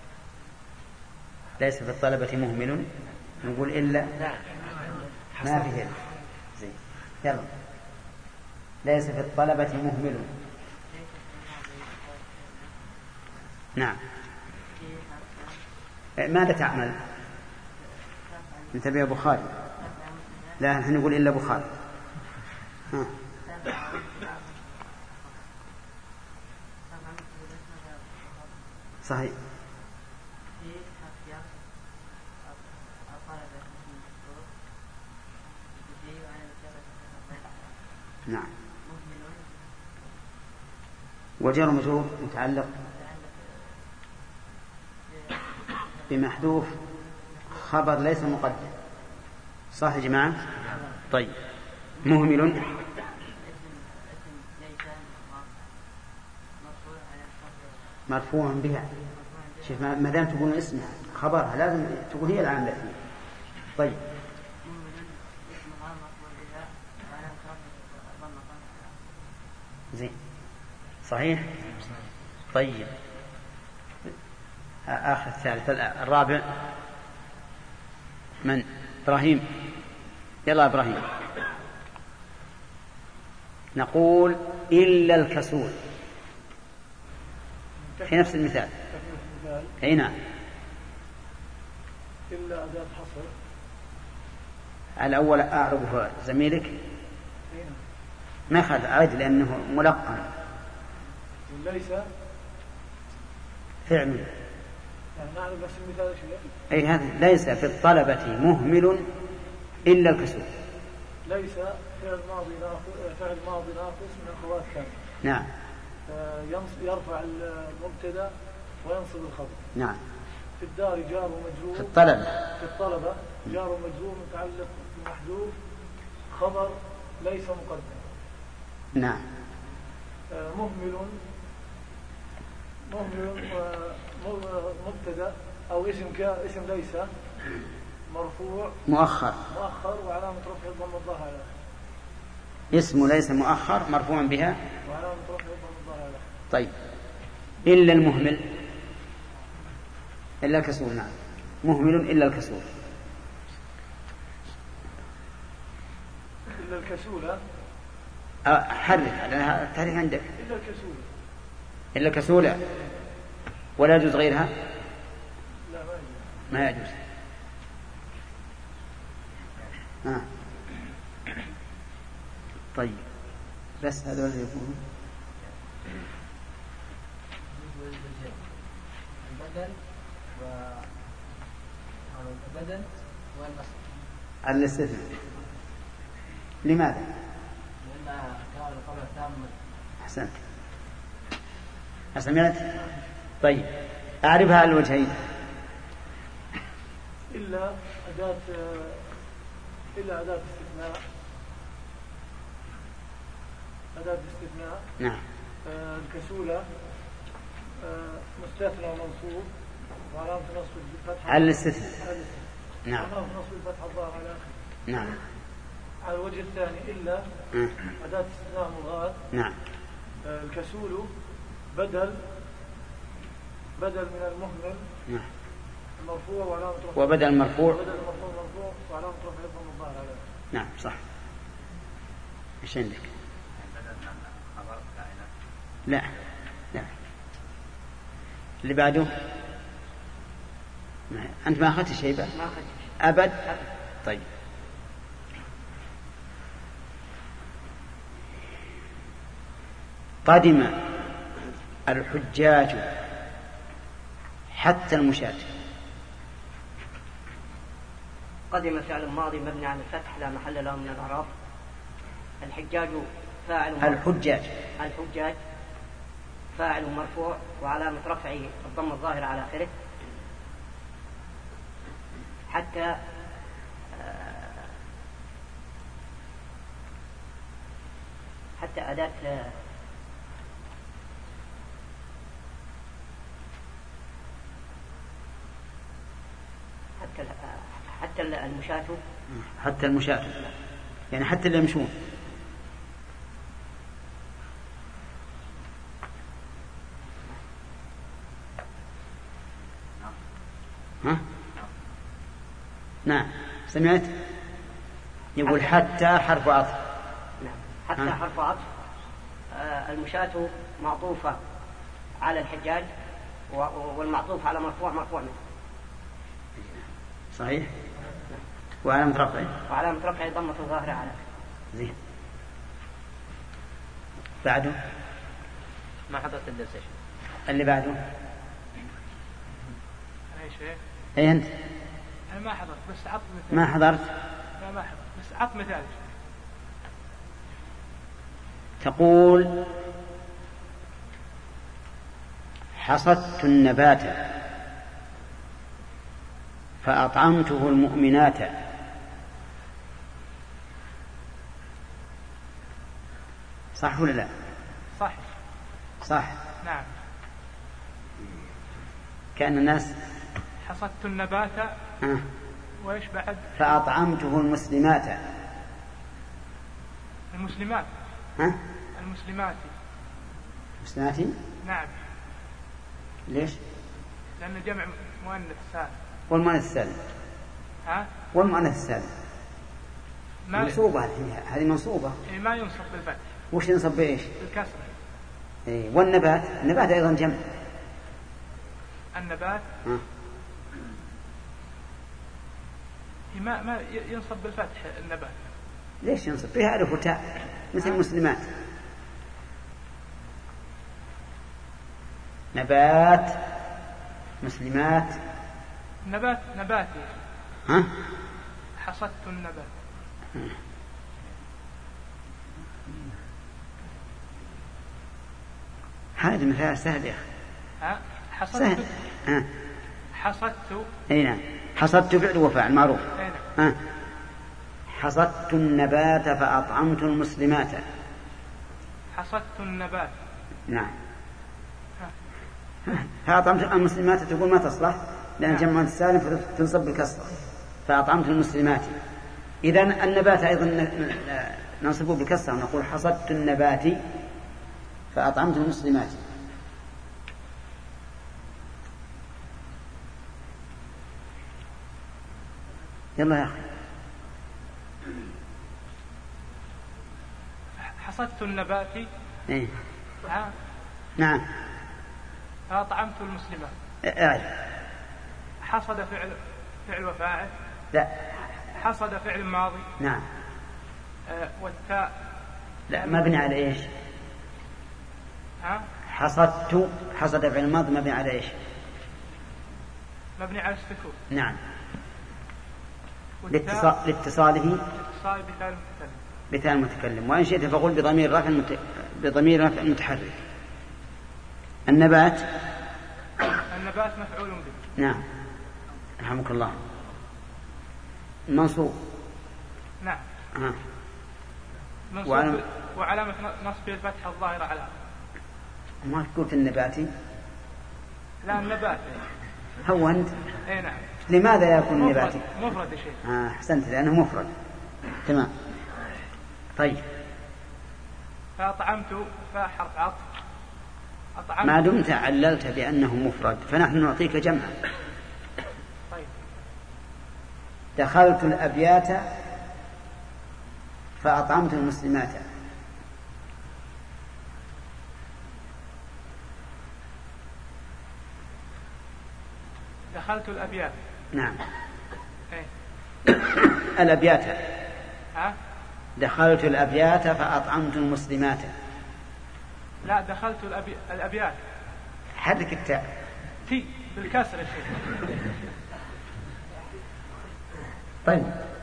ليس في الطلبة مهمل نقول إلا ما في إلا. زين يلا. ليس في الطلبة مهمل. نعم. ماذا تعمل؟ انتبه يا بخاري. لا نحن نقول إلا بخاري. ها. صحيح. نعم. وجر مجرور متعلق بمحذوف خبر ليس مقدم. صح يا جماعة؟ طيب مهمل مرفوع بها. شوف ما دام تقول اسمها خبرها لازم تقول هي العاملة فيه. طيب زين صحيح. طيب آخر الثالث الرابع من؟ إبراهيم. يلا إبراهيم. نقول إلا الكسول في نفس المثال. أي نعم. إلا أداة حصر. الأول أعرض زميلك ما خذ عاد لأنه ملقن. ليس فعل. يعني نعرف بس المثال شيء. أي هذا ليس في الطلبة مهمل إلا الكسول. ليس فعل ماضي ناقص من أخوات كان. نعم. يرفع المبتدا وينصب الخبر. نعم. في الدار جار ومجرور. في الطلبة جار ومجرور متعلق بمحذوف خبر ليس مقدم. نعم. مهمل مبتدا أو اسم ليس مرفوع مؤخر وعلامة رفعه الضم الظاهرة. اسم ليس مؤخر مرفوع بها وعلامة رفعه الضم الظاهرة. طيب إلا المهمل إلا الكسول. نعم مهمل إلا الكسول. إلا الكسولة حرك على التاريخ عندك. إلا الكسولة. إلا الكسولة ولا يجوز غيرها. لا ما يجوز. طيب بس هذول يكونوا البدل والمصدر على الاستثناء. لماذا؟ لأن كان القبل تام. أحسنت. أسمعت؟ طيب أعرفها على الوجهين. إلا أداة استثناء. أداة استثناء. نعم. الكسولة مستثنى ومنصوب وعلامة نصب الفتحة على الاستثناء. نعم. وعلامة نصب الفتحة الظاهرة على آخره. نعم. على الوجه الثاني إلا أداة استثناء ملغاة. نعم. الكسول بدل من المهمل. نعم. المرفوع وعلامة رفعه. وبدل المرفوع وعلامة رفعه الضم الظاهرة على آخره. نعم صح. ايش عندك؟ لا اللي بعده أنت ما أخذت شيء بقى؟ ما أخذت أبد. طيب قدم الحجاج حتى المشاة. قدم فعل ماضي مبني على الفتح لا محل له من الإعراب. الحجاج فاعل الحجاج فاعل مرفوع وعلامة رفعه الضم الظاهر على آخره. حتى أداة حتى المشاة يعني حتى اللي يمشون. ها؟ نعم سمعت يقول حتى حرف عطف. نعم حتى حرف عطف. المشاة معطوفة على الحجاج والمعطوف على مرفوع منه. صحيح. وعلامة رفعه ضمة ظاهرة على. زين. بعده ما حضرت الدرس يا شيخ. اللي بعده أي شيء. أي أنت. أنا ما حضرت بس عط مثال. ما حضرت. لا ما حضرت بس عط مثال. تقول حصدت النبات فأطعمته المؤمنات. صح ولا لا؟ صح. نعم. كأن الناس حصدت النبات وإيش بعد؟ فأطعمته المسلمات. المسلمات. مسلماتي. نعم. ليش؟ لأنه جمع مؤنث سالم. والمؤنث السالم. والمؤنث السالم منصوبة. هذه منصوبة. ما ينصب بالفتح. وش ينصب بإيش؟ بالكسر. والنبات أيضا جمع. النبات ما ينصب بالفتح النبات. ليش ينصب؟ فيها ألف وتاء مثل مسلمات. نبات مسلمات. نباتي. حصدت النبات. هذا مثال سهل يا أخي. حصدت. أي نعم. حصدت فعل وفاعل معروف. حصدت النبات فأطعمت المسلمات. حصدت النبات. نعم. فأطعمت المسلمات تقول ما تصلح لأن جمع السالم فتنصب بالكسرة. فأطعمت المسلمات. إذن النبات أيضا ننصبه بالكسرة ونقول حصدت النبات فأطعمت المسلمات. يلا يا أخي. حصدت النبات. إيه؟ نعم. فأطعمت المسلمات. حصد فعل وفاعل. لا. حصد فعل ماضي. نعم. والتاء. لا مبني على إيش؟ حصد فعل ماضي مبني على إيش؟ مبني على السكون. نعم. لاتصاله بتاء المتكلم. وإن شئت فقل بضمير رفع متحرك. النبات مفعول به. نعم رحمك الله. منصوب. نعم. منصوب وعلامة نصب الفتحة الظاهرة على. ما قلت النباتي؟ لا النبات. هو أنت؟ اي نعم. لماذا يكون النباتي؟ مفرد يا شيخ. أحسنت لأنه مفرد. تمام. طيب. فأطعمت فحرف عطف. ما دمت عللت بأنه مفرد فنحن نعطيك جمعا. طيب. دخلت الأبيات فأطعمت المسلمات. دخلت الأبيات. نعم. إيه؟ الأبيات. دخلت الأبيات فأطعمت المسلمات. لا دخلت الأبيات. حرك التاء. تي بالكسر يا شيخ. طيب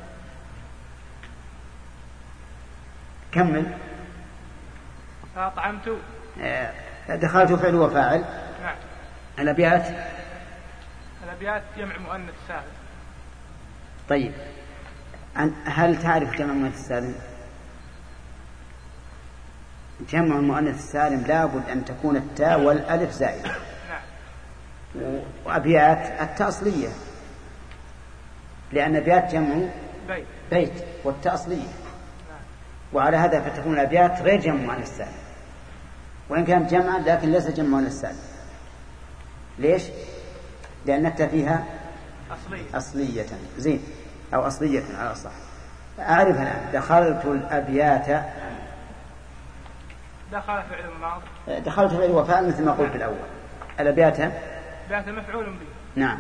كمل. فأطعمت. دخلت فعل وفاعل. نعم. الأبيات جمع مؤنث سالم. طيب هل تعرف جمع المؤنث السالم؟ جمع المؤنث السالم لابد أن تكون التاء والألف زائدة. نعم. وأبيات التاء أصلية، لأن أبيات جمع بيت والتاء أصلية. وعلى هذا فتكون الأبيات غير جمع مؤنث السالم، وإن كانت جمعا لكن ليس جمع مؤنث السالم. ليش؟ لأن التاء فيها أصلية. زين، أو أصلية على الصح. أعرف الآن. دخلت الأبيات. دخل فعل ماض. دخلت فعل وفاعل مثل ما قلت الأول. الأبيات مفعول به. نعم.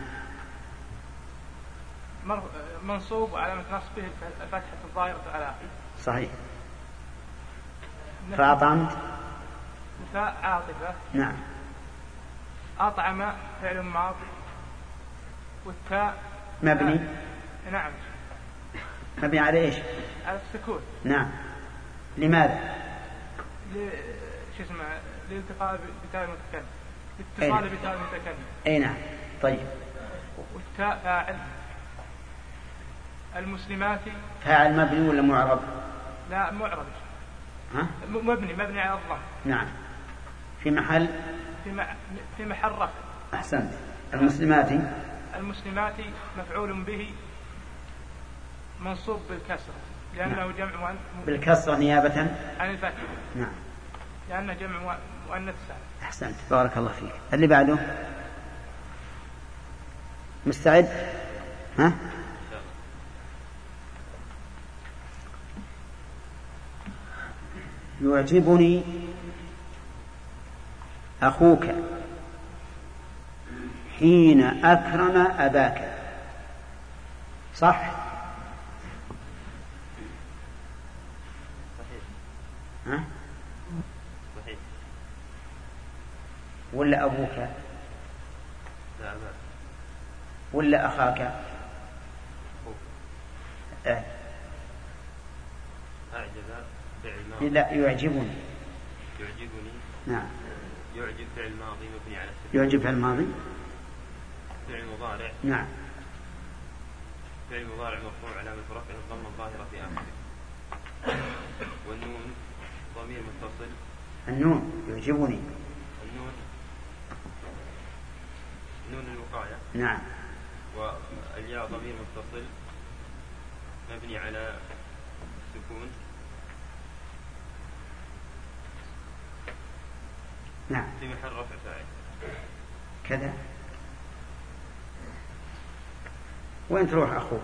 منصوب وعلامة نصبه الفتحة الظاهرة على آخره. صحيح. فأطعمت. فاء عاطفة. نعم. أطعم فعل ماض والتاء مبني. نعم. مبني على إيش؟ على السكون. نعم. لماذا؟ للالتقاء بتاء المتكلم، الاتصال بتاء المتكلم. أي نعم. طيب. والتاء فاعل. المسلمات فاعل مبني ولا معرب؟ لا معرب. ها؟ مبني على الضم. نعم. في محل رفع. أحسنت. المسلمات مفعول به منصوب بالكسر لأنه نعم. جمع بالكسر نيابة عن الفتح. نعم. لأنه جمع مؤنث سالم. أحسنت، بارك الله فيك. اللي بعده مستعد؟ ها؟ يعجبني أخوك حين أكرم أباك. صح؟ ها؟ صحيح. ولا أبوك؟ لا أباك. ولا أخاك؟ أعجب فعل ماضي. لا يعجبني. نعم. يعجب فعل ماضي مبني على السكون. يعجب فعل ماضي. فعل مضارع. نعم. فعل مضارع مرفوع علامة رفعه الضمة الظاهرة في آخره. والنون ضمير متصل. النون يعجبني. نون الوقاية. نعم. والياء ضمير متصل مبني على السكون. نعم. في محل رفع فاعل. كذا. وين تروح أخوك؟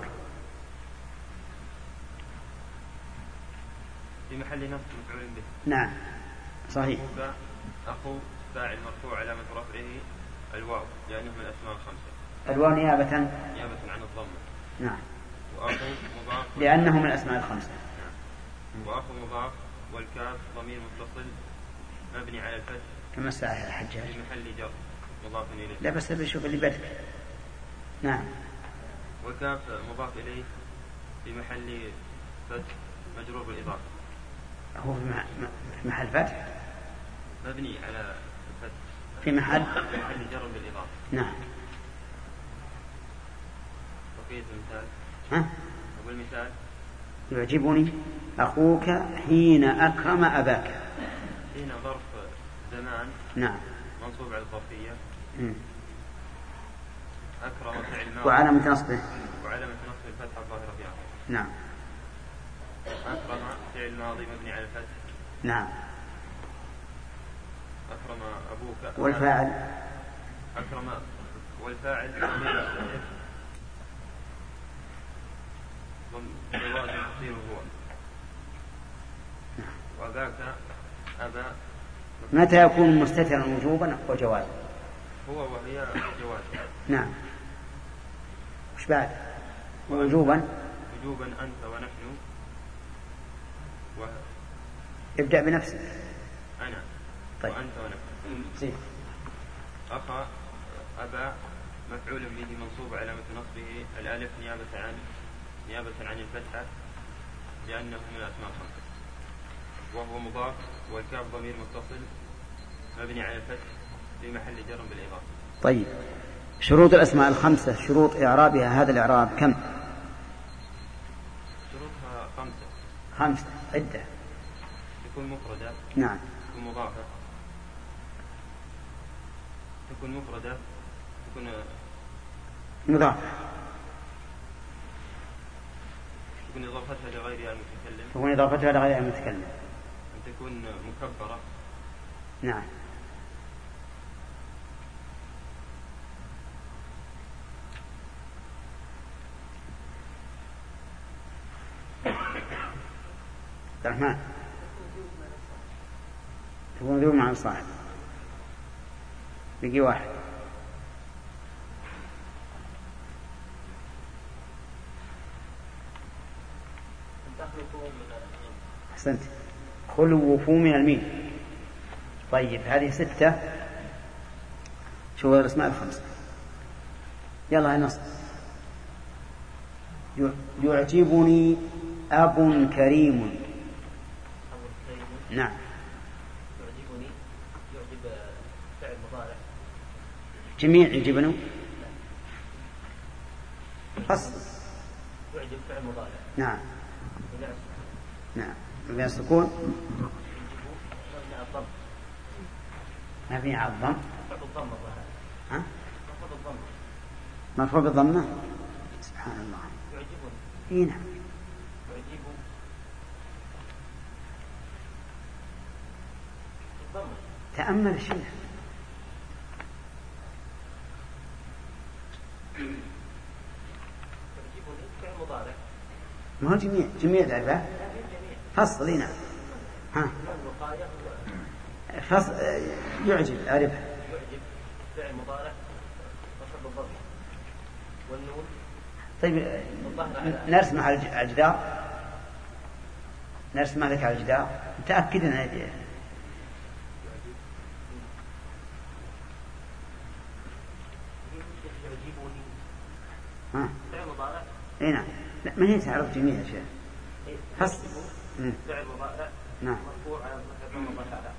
في محل نصب مفعول به. نعم صحيح. أخو فاعل مرفوع علامة رفعه الواو لأنه من الأسماء الخمسة. الواو نيابة عن الضمة. نعم. وأخو مضاف لأنه من الأسماء الخمسة. نعم. وأخو مضاف والكاف ضمير متصل مبني على الفتح كما سأل الحجاج في محل جر مضاف إليه. لا بس بشوف اللي بدك. نعم. والكاف مضاف إليه في محل فتح مجرور بالإضافة. هو في محل فتح مبني على الفتح في محل جر بالإضافة. نعم. بقية المثال. ها؟ أقول مثال. يعجبني أخوك حين أكرم أباك. حين ظرف زمان. نعم. منصوب على الظرفية. أكرم فعل ماضي. وعلامة نصبه. وعلامة نصبه الفتحة الظاهرة في آخره. نعم. أكرم فعل ماضي مبني على الفتح. نعم. أكرم أبوك. والفاعل. أكرم والفاعل ضمير مستتر جواز تصير هو. وأباك أبا. متى يكون مستترا وجوبا وجوازا؟ هو وهي جواز. نعم. وش بعد؟ وجوبا. وجوبا أنت ونحن. ابدأ بنفسك. أنا. طيب. وأنت ونحن. زين. أخا أبا مفعول به منصوب علامة نصبه الألف نيابة عن الفتحة لأنه من الأسماء الخمسة، وهو مضاف، والكاف ضمير متصل مبني على الفتح في محل جر بالإضافة. طيب، شروط الأسماء الخمسة، شروط إعرابها هذا الإعراب كم؟ شروطها خمسة. 5 عدة. تكون مفردة. نعم. تكون مضافة. تكون مفردة. تكون مضافة. تكون إضافتها لغير المتكلم. تكون إضافتها لغير المتكلم. أن تكون مكبرة. نعم. الرحمن. تكون ذو مع الصاحب. بقي واحد. أحسنت. خلوفوا من الميم. طيب، هذه 6. شو الأسماء الخمسة؟ يلا يا نصر. يعجبني أب كريم. نعم. يعجبني يعجب فعل مضارع. جميع يعجبني. فصل. يعجب فعل مضارع. نعم. نعم. مبني على السكون. مبني على الضم. ها؟ مرفوع بالضمة. سبحان الله. يعجبني. نعم. يعجب تأمل الشيء. ما هو جميع الأربعة. فصل. نعم. ها. فصل. يعجب أعرفها. يعجب فعل مضارع وصل بالضبط. والنون. طيب، نرسم على الجدار. نرسم لك على الجدار. متأكد أن هذه فعل مضارع. اي نعم. لا، ما هي تعرف جميع الأشياء. فصل. فعل مضارع. نعم. مرفوع على ضمة الله تعالى.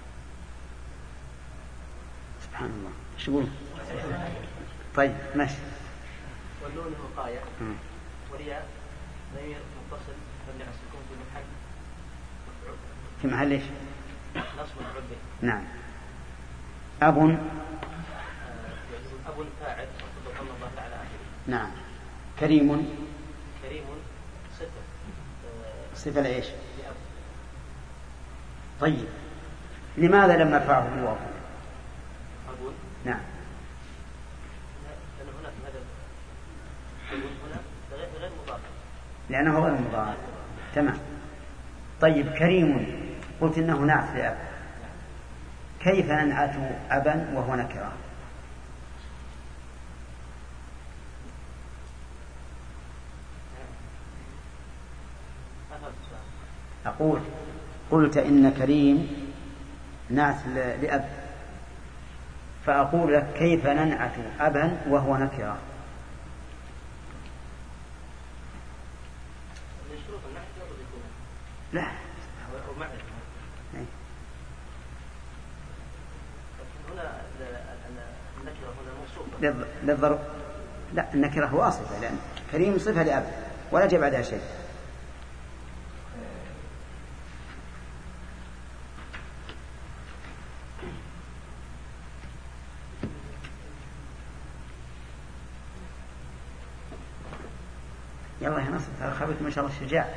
سبحان الله. ايش يقول؟ طيب، ماشي. والنون الوقاية. والياء ضمير متصل مبني على السكون في محل ايش؟ نصب مفعول به. نعم. أب. أب فاعل مرفوع ضمة الله تعالى آخره. نعم. كريم. كريم صفة. صفة لإيش؟ لأب. طيب، لماذا لم نرفعه بالواو؟ أقول. نعم. لأن هنا في هذا هنا غير مضاف. لأنه غير مضاف. تمام. طيب، كريم قلت إنه نعت لأب. كيف ننعت أبا وهو نكرة؟ أقول قلت إن كريم نعت لأب، فأقول لك كيف ننعت أبا وهو نكرة؟ لا. للضرب. لا، النكرة هو أصفة، لأن كريم صفة لأب ولا جاء بعدها شيء. يلا يا نصر، خابت ما شاء الله الشجاع.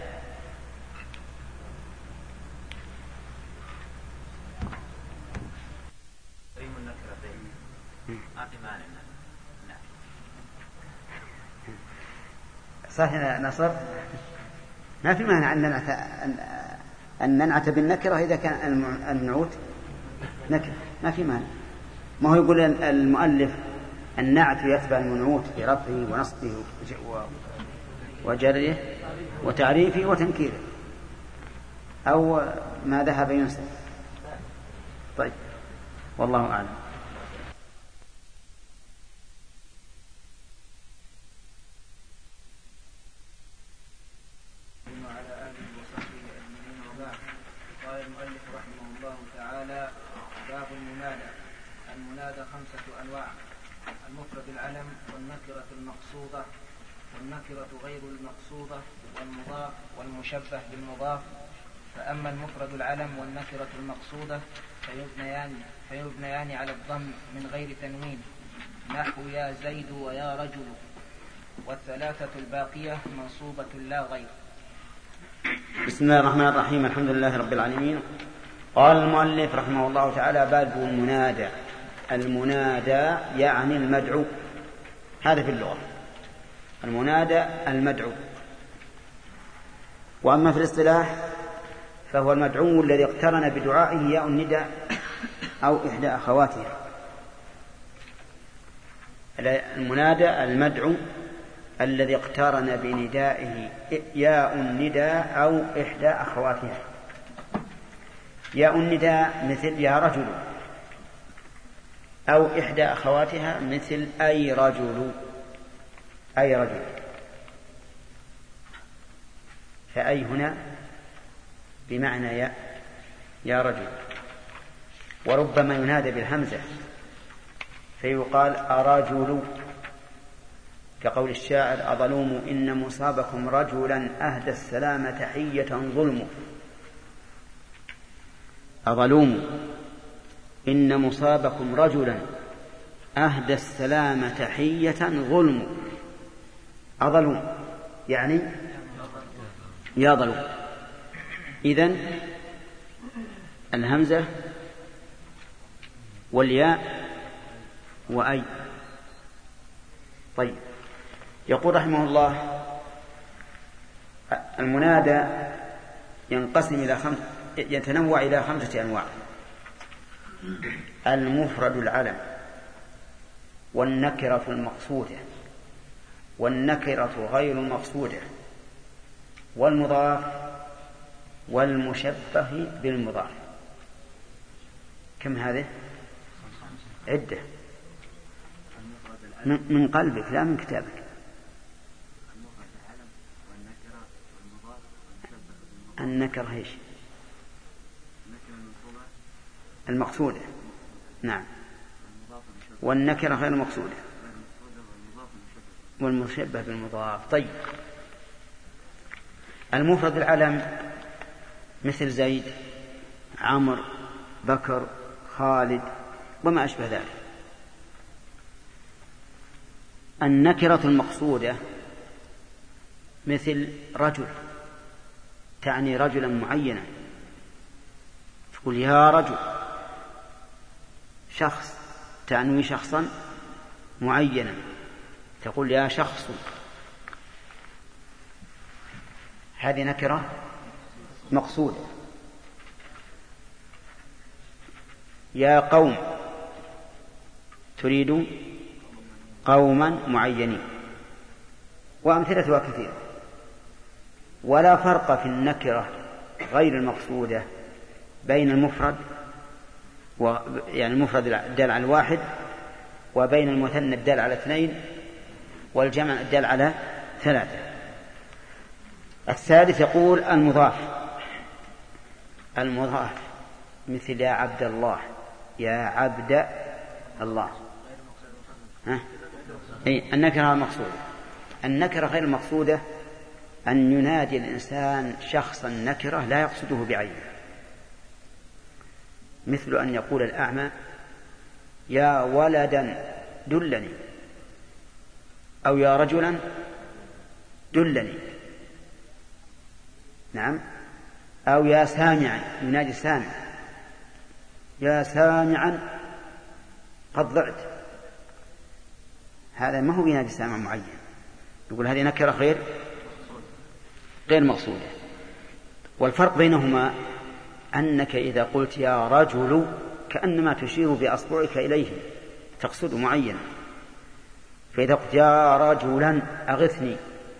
صحيح يا نصر، ما في مانع أن ننعت بالنكرة إذا كان المنعوت نكرة، ما في مانع. ما هو يقول المؤلف النعت يتبع المنعوت في رفعه ونصبه وجره وتعريفه وتنكيره، أو ما ذهب ينسب. طيب، والله أعلم. وعلى آله وصحبه أجمعين وبعد. قال المؤلف رحمه الله تعالى: باب المنادى. المنادى 5 أنواع: المفرد العلم، والنكرة المقصودة، والنكرة غير المقصودة، والمضاف، والمشبه بالمضاف. فأما المفرد العلم والنكرة المقصودة فيبنيان على الضم من غير تنوين، نحو يا زيد ويا رجل. والثلاثة الباقية منصوبة لا غير. بسم الله الرحمن الرحيم. الحمد لله رب العالمين. قال المؤلف رحمه الله تعالى: باب المنادى. المنادى يعني المدعو، هذا في اللغة. المنادى المدعو. وأما في الاصطلاح فهو المدعو الذي اقترن بدعائه ياء النداء أو إحدى أخواتها. المنادى المدعو الذي اقترن بندائه ياء النداء أو إحدى أخواتها. ياء النداء مثل يا رجل، أو إحدى أخواتها مثل أي رجل. أي رجل. فأي هنا بمعنى يا رجل. وربما ينادى بالهمزة فيقال أرجل، كقول الشاعر: أظلوم إن مصابكم رجلا أهدى السلام تحية ظلم. أظلوم إن مصابكم رجلا أهدى السلام تحية ظلم. أظلوم يعني يا ظلوم. إذن الهمزة والياء وأي. طيب، يقول رحمه الله: المنادى يتنوع إلى 5 أنواع: المفرد العلم، والنكرة المقصودة، والنكرة غير المقصودة، والمضاف، والمشبه بالمضاف. كم هذه؟ عدة. من قلبك لا من كتابك. النكرة ايش؟ المقصودة. نعم. والنكرة غير المقصودة، والمشبه بالمضاف. طيب، المفرد العلم مثل زيد، عمرو، بكر، خالد وما أشبه ذلك. النكرة المقصودة مثل رجل، تعني رجلا معينا، تقول يا رجل. شخص، تعنوي شخصا معينا، تقول يا شخص. هذه نكرة مقصودة. يا قوم، تريد قوما معينين. وأمثلتها كثيرة. ولا فرق في النكرة غير المقصودة بين المفرد يعني المفرد الدال على الواحد، وبين المثنى الدال على 2، والجمع الدال على 3. الثالث يقول المضاف. المضاف مثل يا عبد الله، يا عبد الله. النكرة المقصودة. النكرة غير المقصودة أن ينادي الإنسان شخصا نكرة لا يقصده بعينه، مثل أن يقول الأعمى يا ولدا دلني، أو يا رجلا دلني. نعم. أو يا سامعا، ينادي سامع، يا سامعا قد ضعت. هذا ما هو ينادي سامع معين، يقول هذه نكرة غير مقصودة. والفرق بينهما أنك إذا قلت يا رجل كأنما تشير بأصبعك إليه، تقصد معين. فإذا قلت يا رجلا أغثني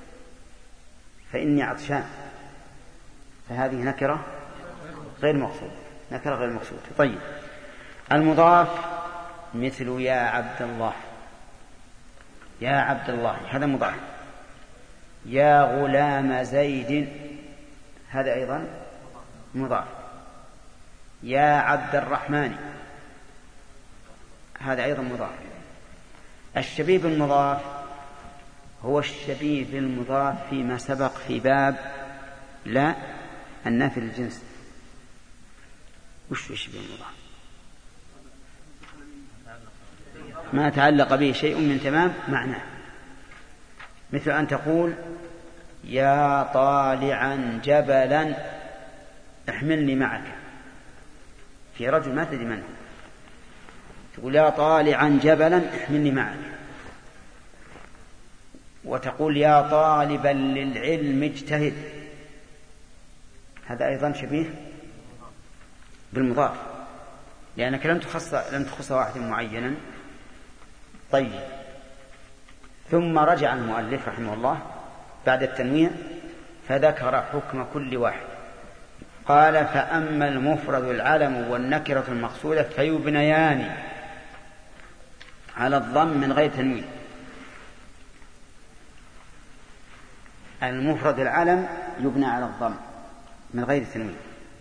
فإني عطشان، فهذه نكرة غير مقصودة. نكرة غير مقصودة. طيب، المضاف مثل يا عبد الله، يا عبد الله هذا مضاف. يا غلام زيد هذا أيضا مضاف. يا عبد الرحمن هذا أيضا مضاف. الشبيه بالمضاف هو الشبيه بالمضاف فيما سبق في باب لا النافي للجنس. وش الشبيه بالمضاف؟ ما تعلق به شيء من تمام معناه، مثل أن تقول يا طالعا جبلا احملني معك، في رجل ما تدري منه، تقول يا طالعا جبلا احملني معك. وتقول يا طالبا للعلم اجتهد، هذا أيضا شبيه بالمضاف لأنك لم تخص واحد معينا. طيب، ثم رجع المؤلف رحمه الله بعد التنويع فذكر حكم كل واحد. قال فأما المفرد العلم والنكرة المقصودة فيبنيان على الضم من غير تنوين. المفرد العلم يبنى على الضم من غير تنوين،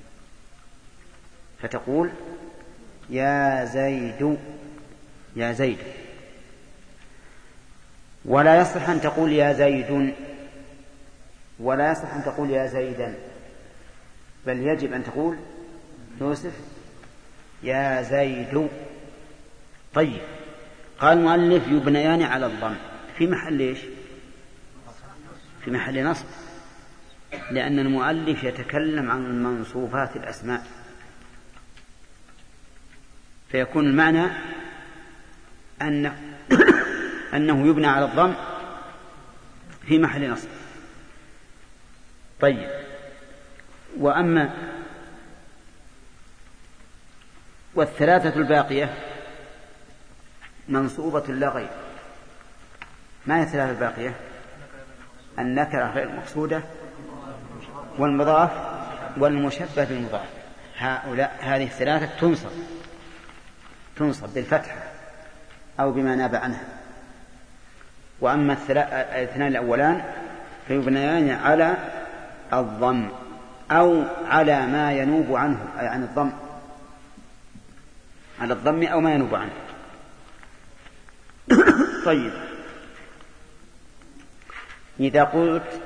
فتقول يا زيد، يا زيد. ولا يصح أن تقول يا زيد، ولا يصح أن تقول يا زيدا، بل يجب أن تقول يوسف يا زيد. طيب، قال المؤلف يبنيان على الضم في محل إيش؟ في محل نصب، لأن المؤلف يتكلم عن منصوبات الأسماء، فيكون المعنى أنه يبنى على الضم في محل نصب. طيب، وأما والثلاثة الباقية منصوبة لا غير. ما هي الثلاثة الباقية؟ النكرة غير المقصودة والمضاف والمشبه بالمضاف. هؤلاء هذه الثلاثة تنصب بالفتحة أو بما ناب عنها. وأما الاثنان الأولان فيبنيان على الضم أو على ما ينوب عنه، أي عن الضم، على الضم أو ما ينوب عنه. طيب، إذا قلت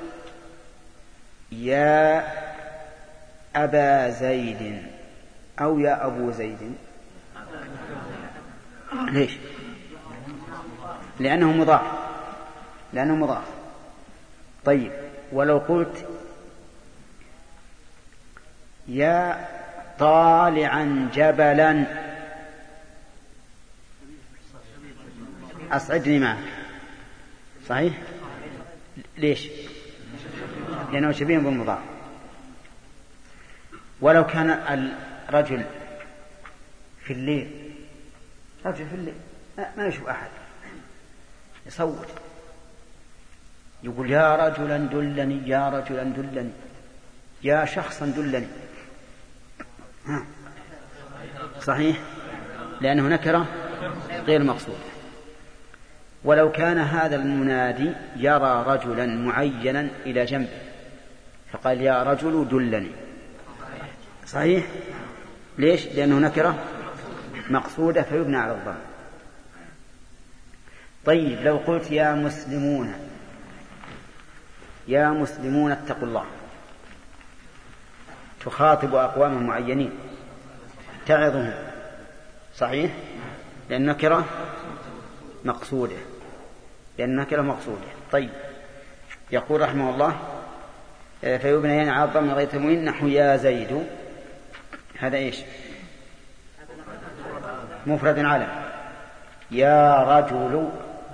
يا أبا زيد أو يا أبو زيد، ليش؟ لأنه مضاف. طيب، ولو قلت يا طالعا جبلا أصعدني معك، صحيح؟ ليش؟ لأنه شبيه بالمضاف. ولو كان الرجل في الليل، رجل في الليل ما يشوف أحد، يصوت يقول يا رجلا دلني، يا رجلا دلني، يا شخصا دلني، صحيح؟ لأنه نكرة غير مقصود. ولو كان هذا المنادي يرى رجلا معينا إلى جنبه فقال يا رجل دلني، صحيح؟ ليش؟ لأنه نكرة مقصودة فيبنى على الضم. طيب، لو قلت يا مسلمون، يا مسلمون اتقوا الله، تخاطب أقواما معينين تعظهم، صحيح؟ لأن نكرة مقصودة، طيب، يقول رحمه الله فيبنيان على الضم من غير تنوين نحو يا زيد، هذا إيش؟ مفرد علم. يا رجل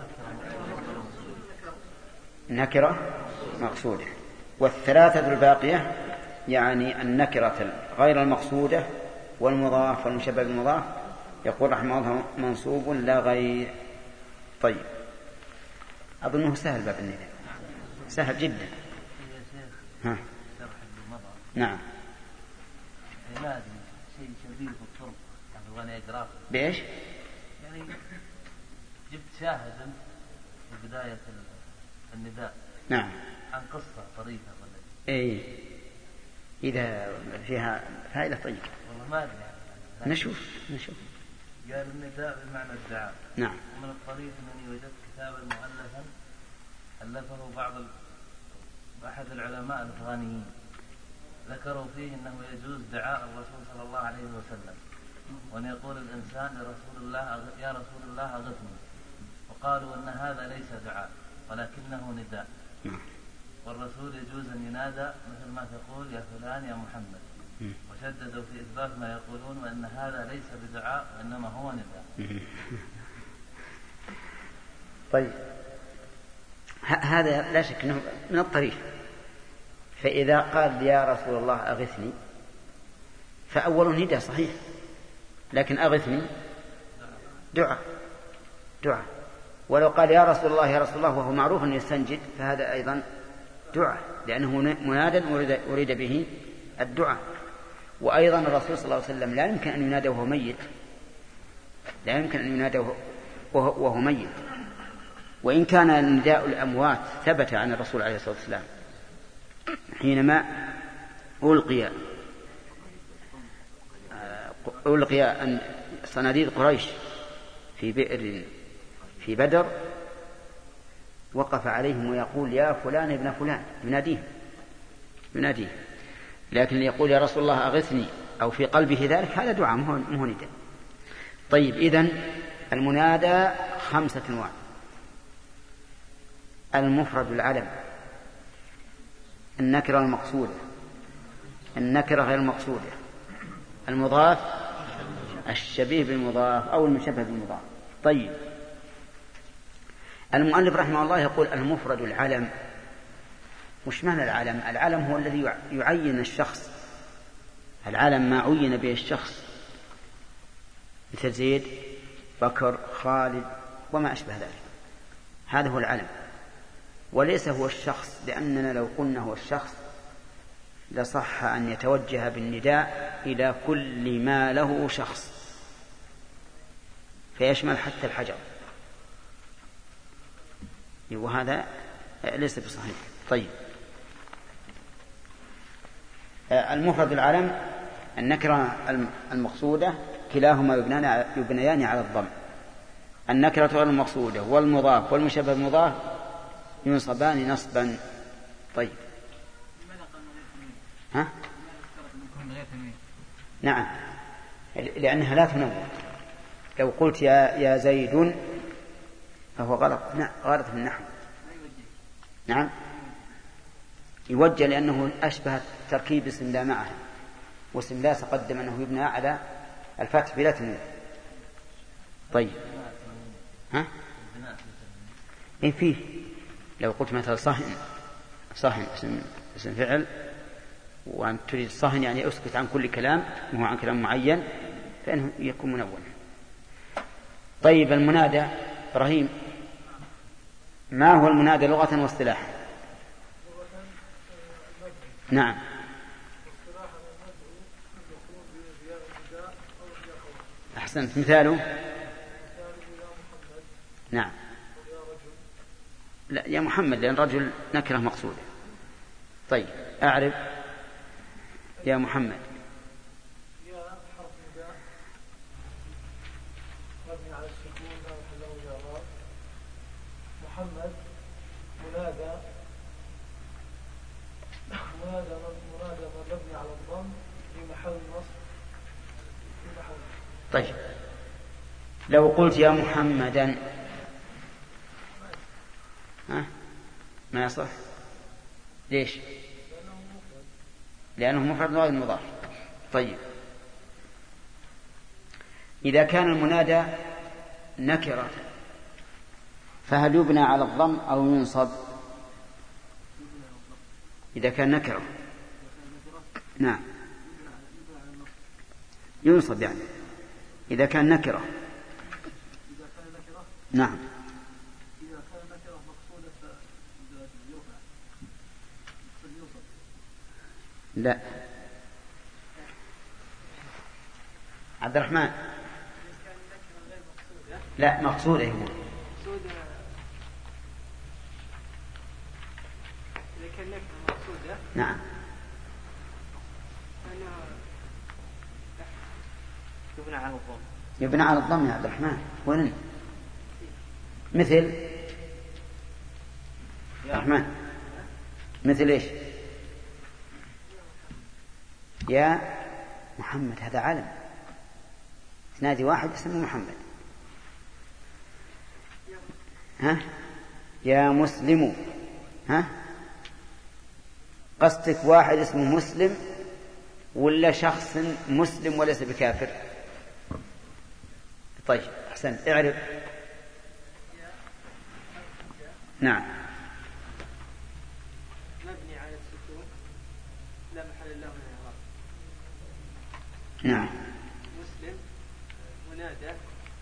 نكرة مقصودة. والثلاثة الباقية يعني النكرة غير المقصودة والمضاف والمشبه بالمضاف يقول رحمه الله منصوب لا غير. طيب، أظنه سهل باب النداء، سهل جدا. ها. نعم. لازم شيء شبيه بالطرق، يعني يبغاني أقرأ بإيش؟ يعني جبت شاهد في بداية النداء نعم عن قصة طريفة ولا إيه إذا فيها فائدة طيبة والله ما أدري يعني. نشوف قال النداء بمعنى الدعاء. نعم. ومن الطريف أنني وجدت كتابا مؤلفا ألفه أحد العلماء الأفغانيين، ذكروا فيه أنه يجوز دعاء الرسول صلى الله عليه وسلم، وأن يقول الإنسان لرسول الله يا رسول الله أغثني، وقالوا أن هذا ليس دعاء ولكنه نداء، والرسول يجوز أن ينادى مثل ما تقول يا فلان يا محمد، وشددوا في إثبات ما يقولون وأن هذا ليس بدعاء وإنما هو نداء. طيب هذا لا شك أنه من الطريف. فإذا قال يا رسول الله أغثني فأول نداء صحيح، لكن أغثني دعاء. ولو قال يا رسول الله وهو معروف أن يستنجد فهذا أيضا دعاء، لأنه منادى أريد به الدعاء. وأيضا الرسول صلى الله عليه وسلم لا يمكن أن ينادى وهو ميت، وهو ميت. وإن كان نداء الأموات ثبت عن الرسول عليه الصلاة والسلام حينما ألقي أن صناديد قريش في بئر في بدر، وقف عليهم ويقول يا فلان ابن فلان، يناديه. لكن يقول يا رسول الله أغثني أو في قلبه ذلك هذا دعاء مو نداء. طيب إذن المنادى 5 أنواع: المفرد العلم، النكرة المقصودة، النكرة غير المقصودة، المضاف، الشبيه بالمضاف أو المشبه بالمضاف. طيب المؤلف رحمه الله يقول المفرد العلم. وش معنى العلم؟ العلم هو الذي يعين الشخص، العلم ما عين به الشخص، مثل زيد، بكر، خالد وما أشبه ذلك، هذا هو العلم، وليس هو الشخص، لأننا لو قلنا هو الشخص لصح أن يتوجه بالنداء إلى كل ما له شخص فيشمل حتى الحجر، وهذا ليس بصحيح. طيب المفرد العلم، النكرة المقصودة كلاهما يبنيان على الضم، النكرة غير المقصودة والمضاف والمشبه بالمضاف ينصبان نصبا. طيب ها؟ نعم، لأنها لا تنوع. لو قلت يا زيد فهو غلط في النحو. نعم يوجه، لأنه أشبه تركيب اسم لا معه، واسم لا تقدم أنه يبنى على الفتح بلا تنوين. طيب ها؟ إيه فيه. لو قلت مثلا صهن اسم فعل، وأن تريد صهن يعني أسكت عن كل كلام وهو عن كلام معين فإنه يكون منون. طيب المنادى إبراهيم، ما هو المنادى لغة واصطلاحا؟ نعم أحسنت. مثاله نعم لا يا محمد، لأن رجل نكرة مقصودة. طيب أعرف يا محمد. يا حرف نداء مبني على السكون لا محل له من الإعراب. محمد منادى مبني على الضم في محل نصب. طيب لو قلت يا محمدا ما يصح. ليش؟ لأنه مفرد غير مضاف. طيب إذا كان المنادى نكرة فهل يبنى على الضم أو ينصب؟ إذا كان نكرة نعم ينصب، يعني إذا كان نكرة نعم. لا عبد الرحمن لا مقصودة يقول مقصودة إذا كان نكرة مقصودة. نعم. يبنى على الضم. يبنى على الضم يا عبد الرحمن. وين مثل يا رحمن؟ مثل ايش؟ يا محمد، هذا علم، تنادي واحد اسمه محمد. ها؟ يا مسلم. ها؟ قصدك واحد اسمه مسلم ولا شخص مسلم وليس بكافر؟ طيب أحسنت، اعرف. نعم. مبني على السكون لا محل له من الإعراب. نعم. مسلم منادى.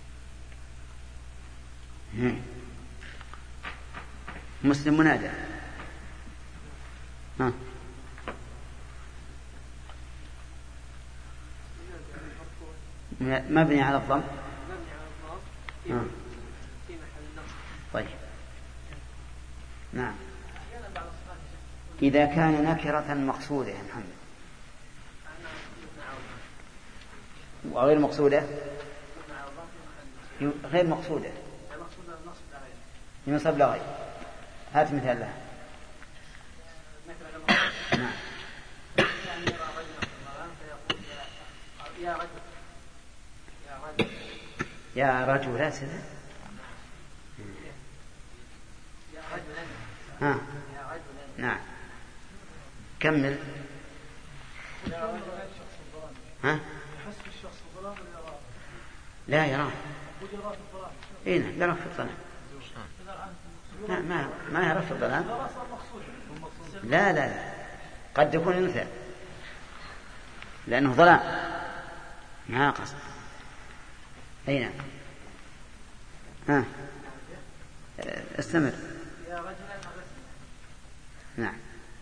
مسلم منادى. ها. مبني على الضم. في محل النصب. طيب. نعم. إذا كان نكرة مقصودة يا محمد وغير مقصودة، غير مقصودة ينصب لغير. هات مثال لها. نعم. يا رجل لا سنة. ها. نعم. كمل. ها؟ لا يراه. إيه يراه في الظلام. ما يراه في الظلام. لا لا لا، قد يكون انثى لأنه ظلام ما قصد. أي نعم. ها استمر. نعم.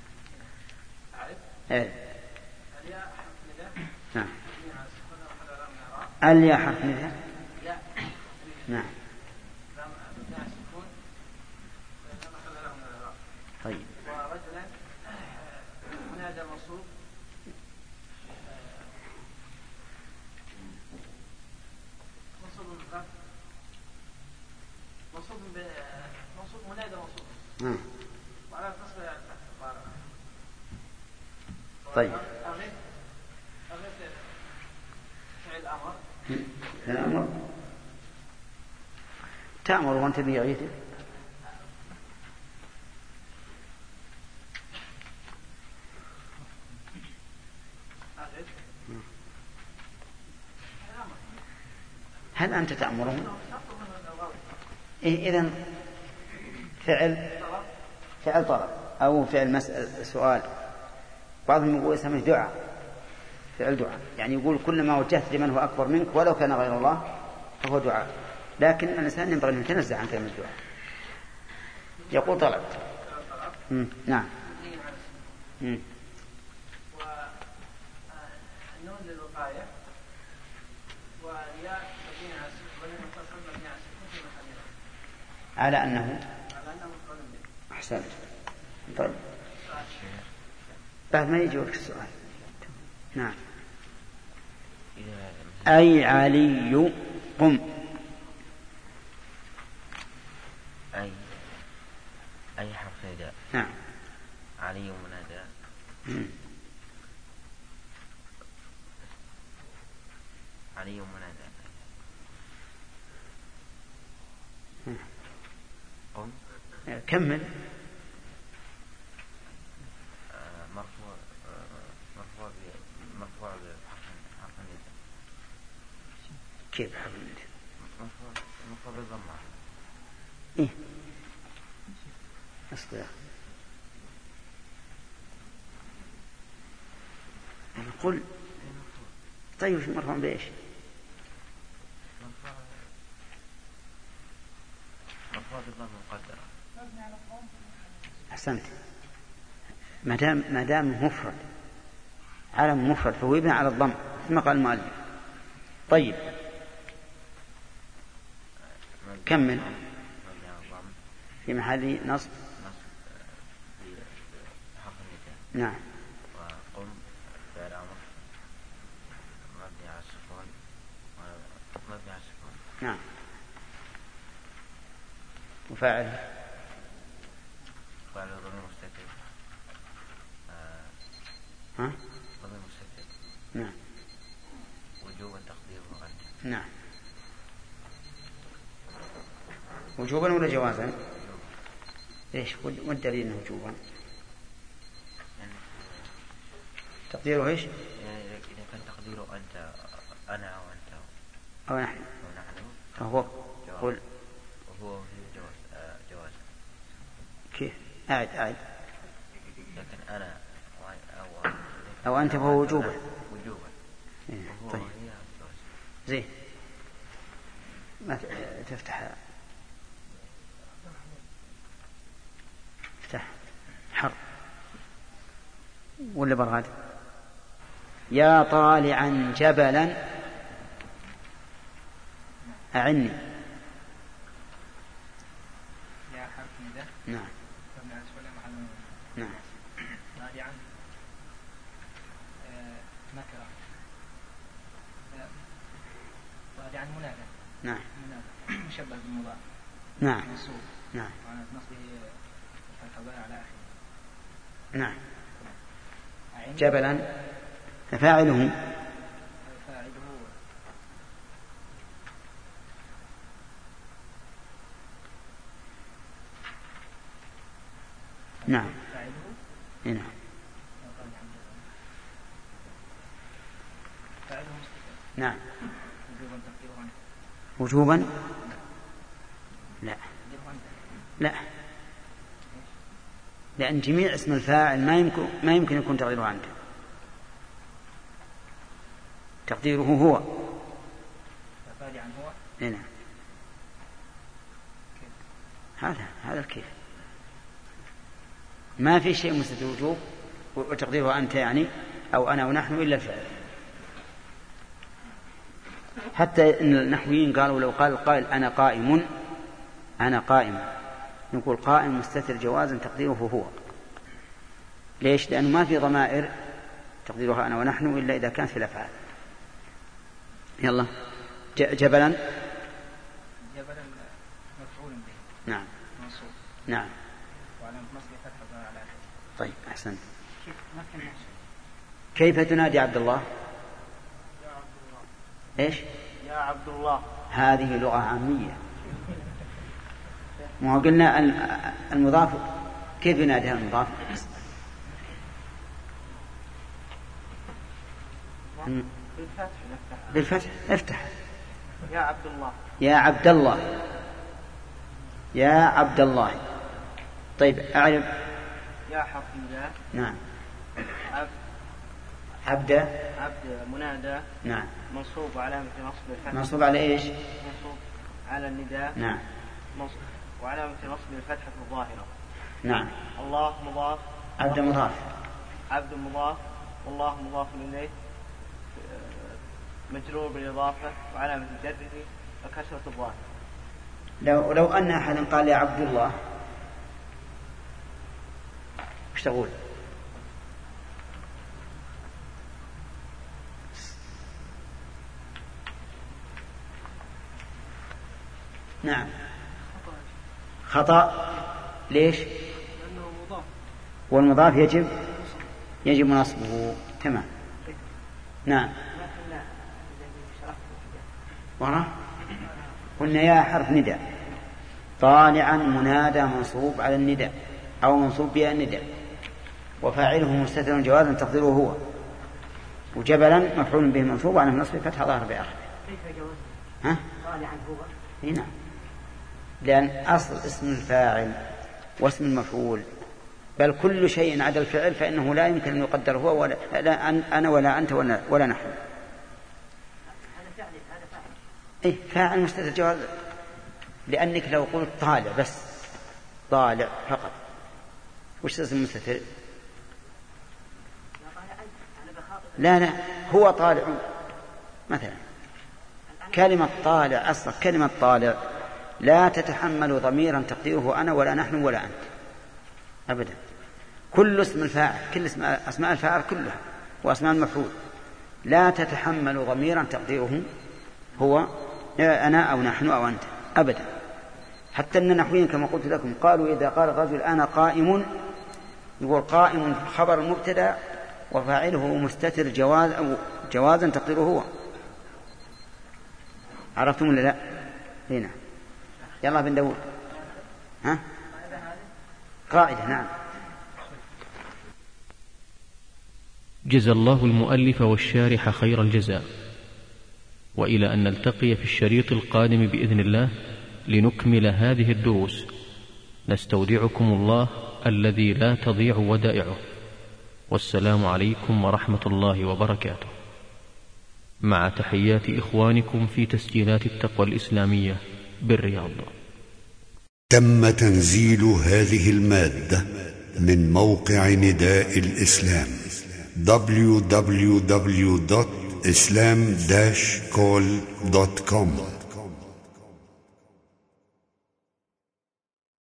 نعم. الياء حرف نداء. نعم. طيب. ورجلا منادى منصوب منصوب منادى منصوب وعلى تصل طيب. فعل الأمر. الأمر تأمر وأنت بغيره. هل أنت تأمرهم؟ إذن فعل طلب أو فعل مسألة سؤال. بعضهم يقول اسمه دعاء، فعل دعاء، يعني يقول كلما وجهت لمن هو أكبر منك ولو كان غير الله فهو دعاء، لكن الإنسان ينبغي أن يتنزع عن كلمة الدعاء. يقول طلب. نعم. والنون للوقاية والياء مبني على السكون والمتصل مبني على السكون في محل رفع على أنه مفعول به. أحسنت. طيب بعد ما يجي وقت السؤال. نعم. أي علي قم. أي حرف نداء. نعم. علي منادى. علي منادى. قم. كمل. مرفوع بحرف النداء. كيف حرف النداء؟ مرفوع بالضمة. إيه أصدق. قل. طيب مرفوع بإيش؟ مرفوع بالضمة مقدرة. أحسنت. ما دام مفرد علم مفرد فهو يبنى على الضم ثم قال المؤلف. طيب كمل. في محل نصب. نعم. وقم فعل أمر مبني على السكون. مبني على السكون. نعم. وفاعل ضمير مستتر. ضمير مستتر. نعم. وجوبا تقدير مغني. نعم. وجوبا ولا جوازا؟ ايش والدليل انه وجوبا؟ يعني تقديره ايش؟ يعني إذا كان تقديره أنت أنا أو أنت أو نحن فهو قل وهو في جواز. كيف؟ أعد. لكن أنا أو أنت فهو وجوبا. طيب زين ما تفتح حرف ولا برغد. يا طالعا جبلا أعني. يا حرف نداء. نعم. نعم. طالعا نكرة. طالعا منادى. نعم. منادى مشبه بالمضاف. نعم. منصوب. نعم. وعلى نصبه الحضارة على آخره. نعم. جبلا ففاعله نعم. نعم. نعم. وجوبا لا لأن جميع اسم الفاعل ما يمكن يكون تقديره أنت. تقديره هو. نعم. هذا الكيف. ما في شيء مستتر وجوب وتقديره أنت يعني أو أنا ونحن إلا الفعل. حتى إن النحويين قالوا لو قال القائل أنا قائم نقول قائم مستتر جوازا تقديره هو. ليش؟ لأنه ما في ضمائر تقديرها أنا ونحن إلا إذا كانت في الأفعال. يلا. جبلا مفعول به. نعم. منصوب. نعم. وعلى نصبه فتحة على آخره. طيب أحسنت. كيف تنادي عبد الله؟ يا عبد الله. إيش؟ يا عبد الله. هذه لغة عامية. ما قلنا المضاف كيف يناديها المضاف؟ بالفتح. افتح. يا عبد الله. يا عبد الله. يا عبد الله. طيب أعرف. يا حرف نداء. نعم. عبد منادى. نعم. منصوب علامة نصب الفتح. منصوب على إيش؟ منصوب على النداء. نعم. وعلامة نصب الفتحة الظاهرة. نعم. الله مضاف. عبد مضاف. عبد مضاف والله مضاف إليه مجرور بالإضافة وعلامة جره الكسرة الظاهرة. لو أن أحدا قال يا عبد الله وش تقول؟ نعم. خطأ. ليش؟ لأنه مضاف. والمضاف يجب نصبه. تمام. نعم. ورا قلنا يا حرف نداء. طالعا منادى منصوب على النداء أو منصوب بها النداء وفاعله مستتر جوازا تقديره هو. وجبلا مفعول به منصوب على نصب فتح ظاهر بآخر. كيف جواز؟ طالعا هو. نعم. لأن أصل اسم الفاعل واسم المفعول بل كل شيء عدا الفعل فإنه لا يمكن أن يقدر هو لا أنا ولا أنت ولا نحن. إيه فاعل مستتر جواز. لأنك لو قلت طالع بس طالع فقط وش اسم مستتر؟ لا هو طالع مثلا. كلمة طالع أصلا كلمة طالع لا تتحمل ضميرا تقديره أنا ولا نحن ولا أنت أبدا. كل اسم الفاعل، كل أسماء الفاعل كلها وأسماء المفعول لا تتحمل ضميرا تقديره هو أنا أو نحن أو أنت أبدا. حتى أن النحويين كما قلت لكم قالوا إذا قال الرجل أنا قائم، يقول قائم خبر المبتدأ وفاعله مستتر جوازا تقديره هو. عرفتم ولا لا؟ هنا يلا بن داود. ها قاعدة. نعم. جزى الله المؤلف والشارح خير الجزاء، وإلى أن نلتقي في الشريط القادم بإذن الله لنكمل هذه الدروس، نستودعكم الله الذي لا تضيع ودائعه، والسلام عليكم ورحمة الله وبركاته، مع تحيات إخوانكم في تسجيلات التقوى الإسلامية بالرياض. تم تنزيل هذه المادة من موقع نداء الإسلام www.islam-call.com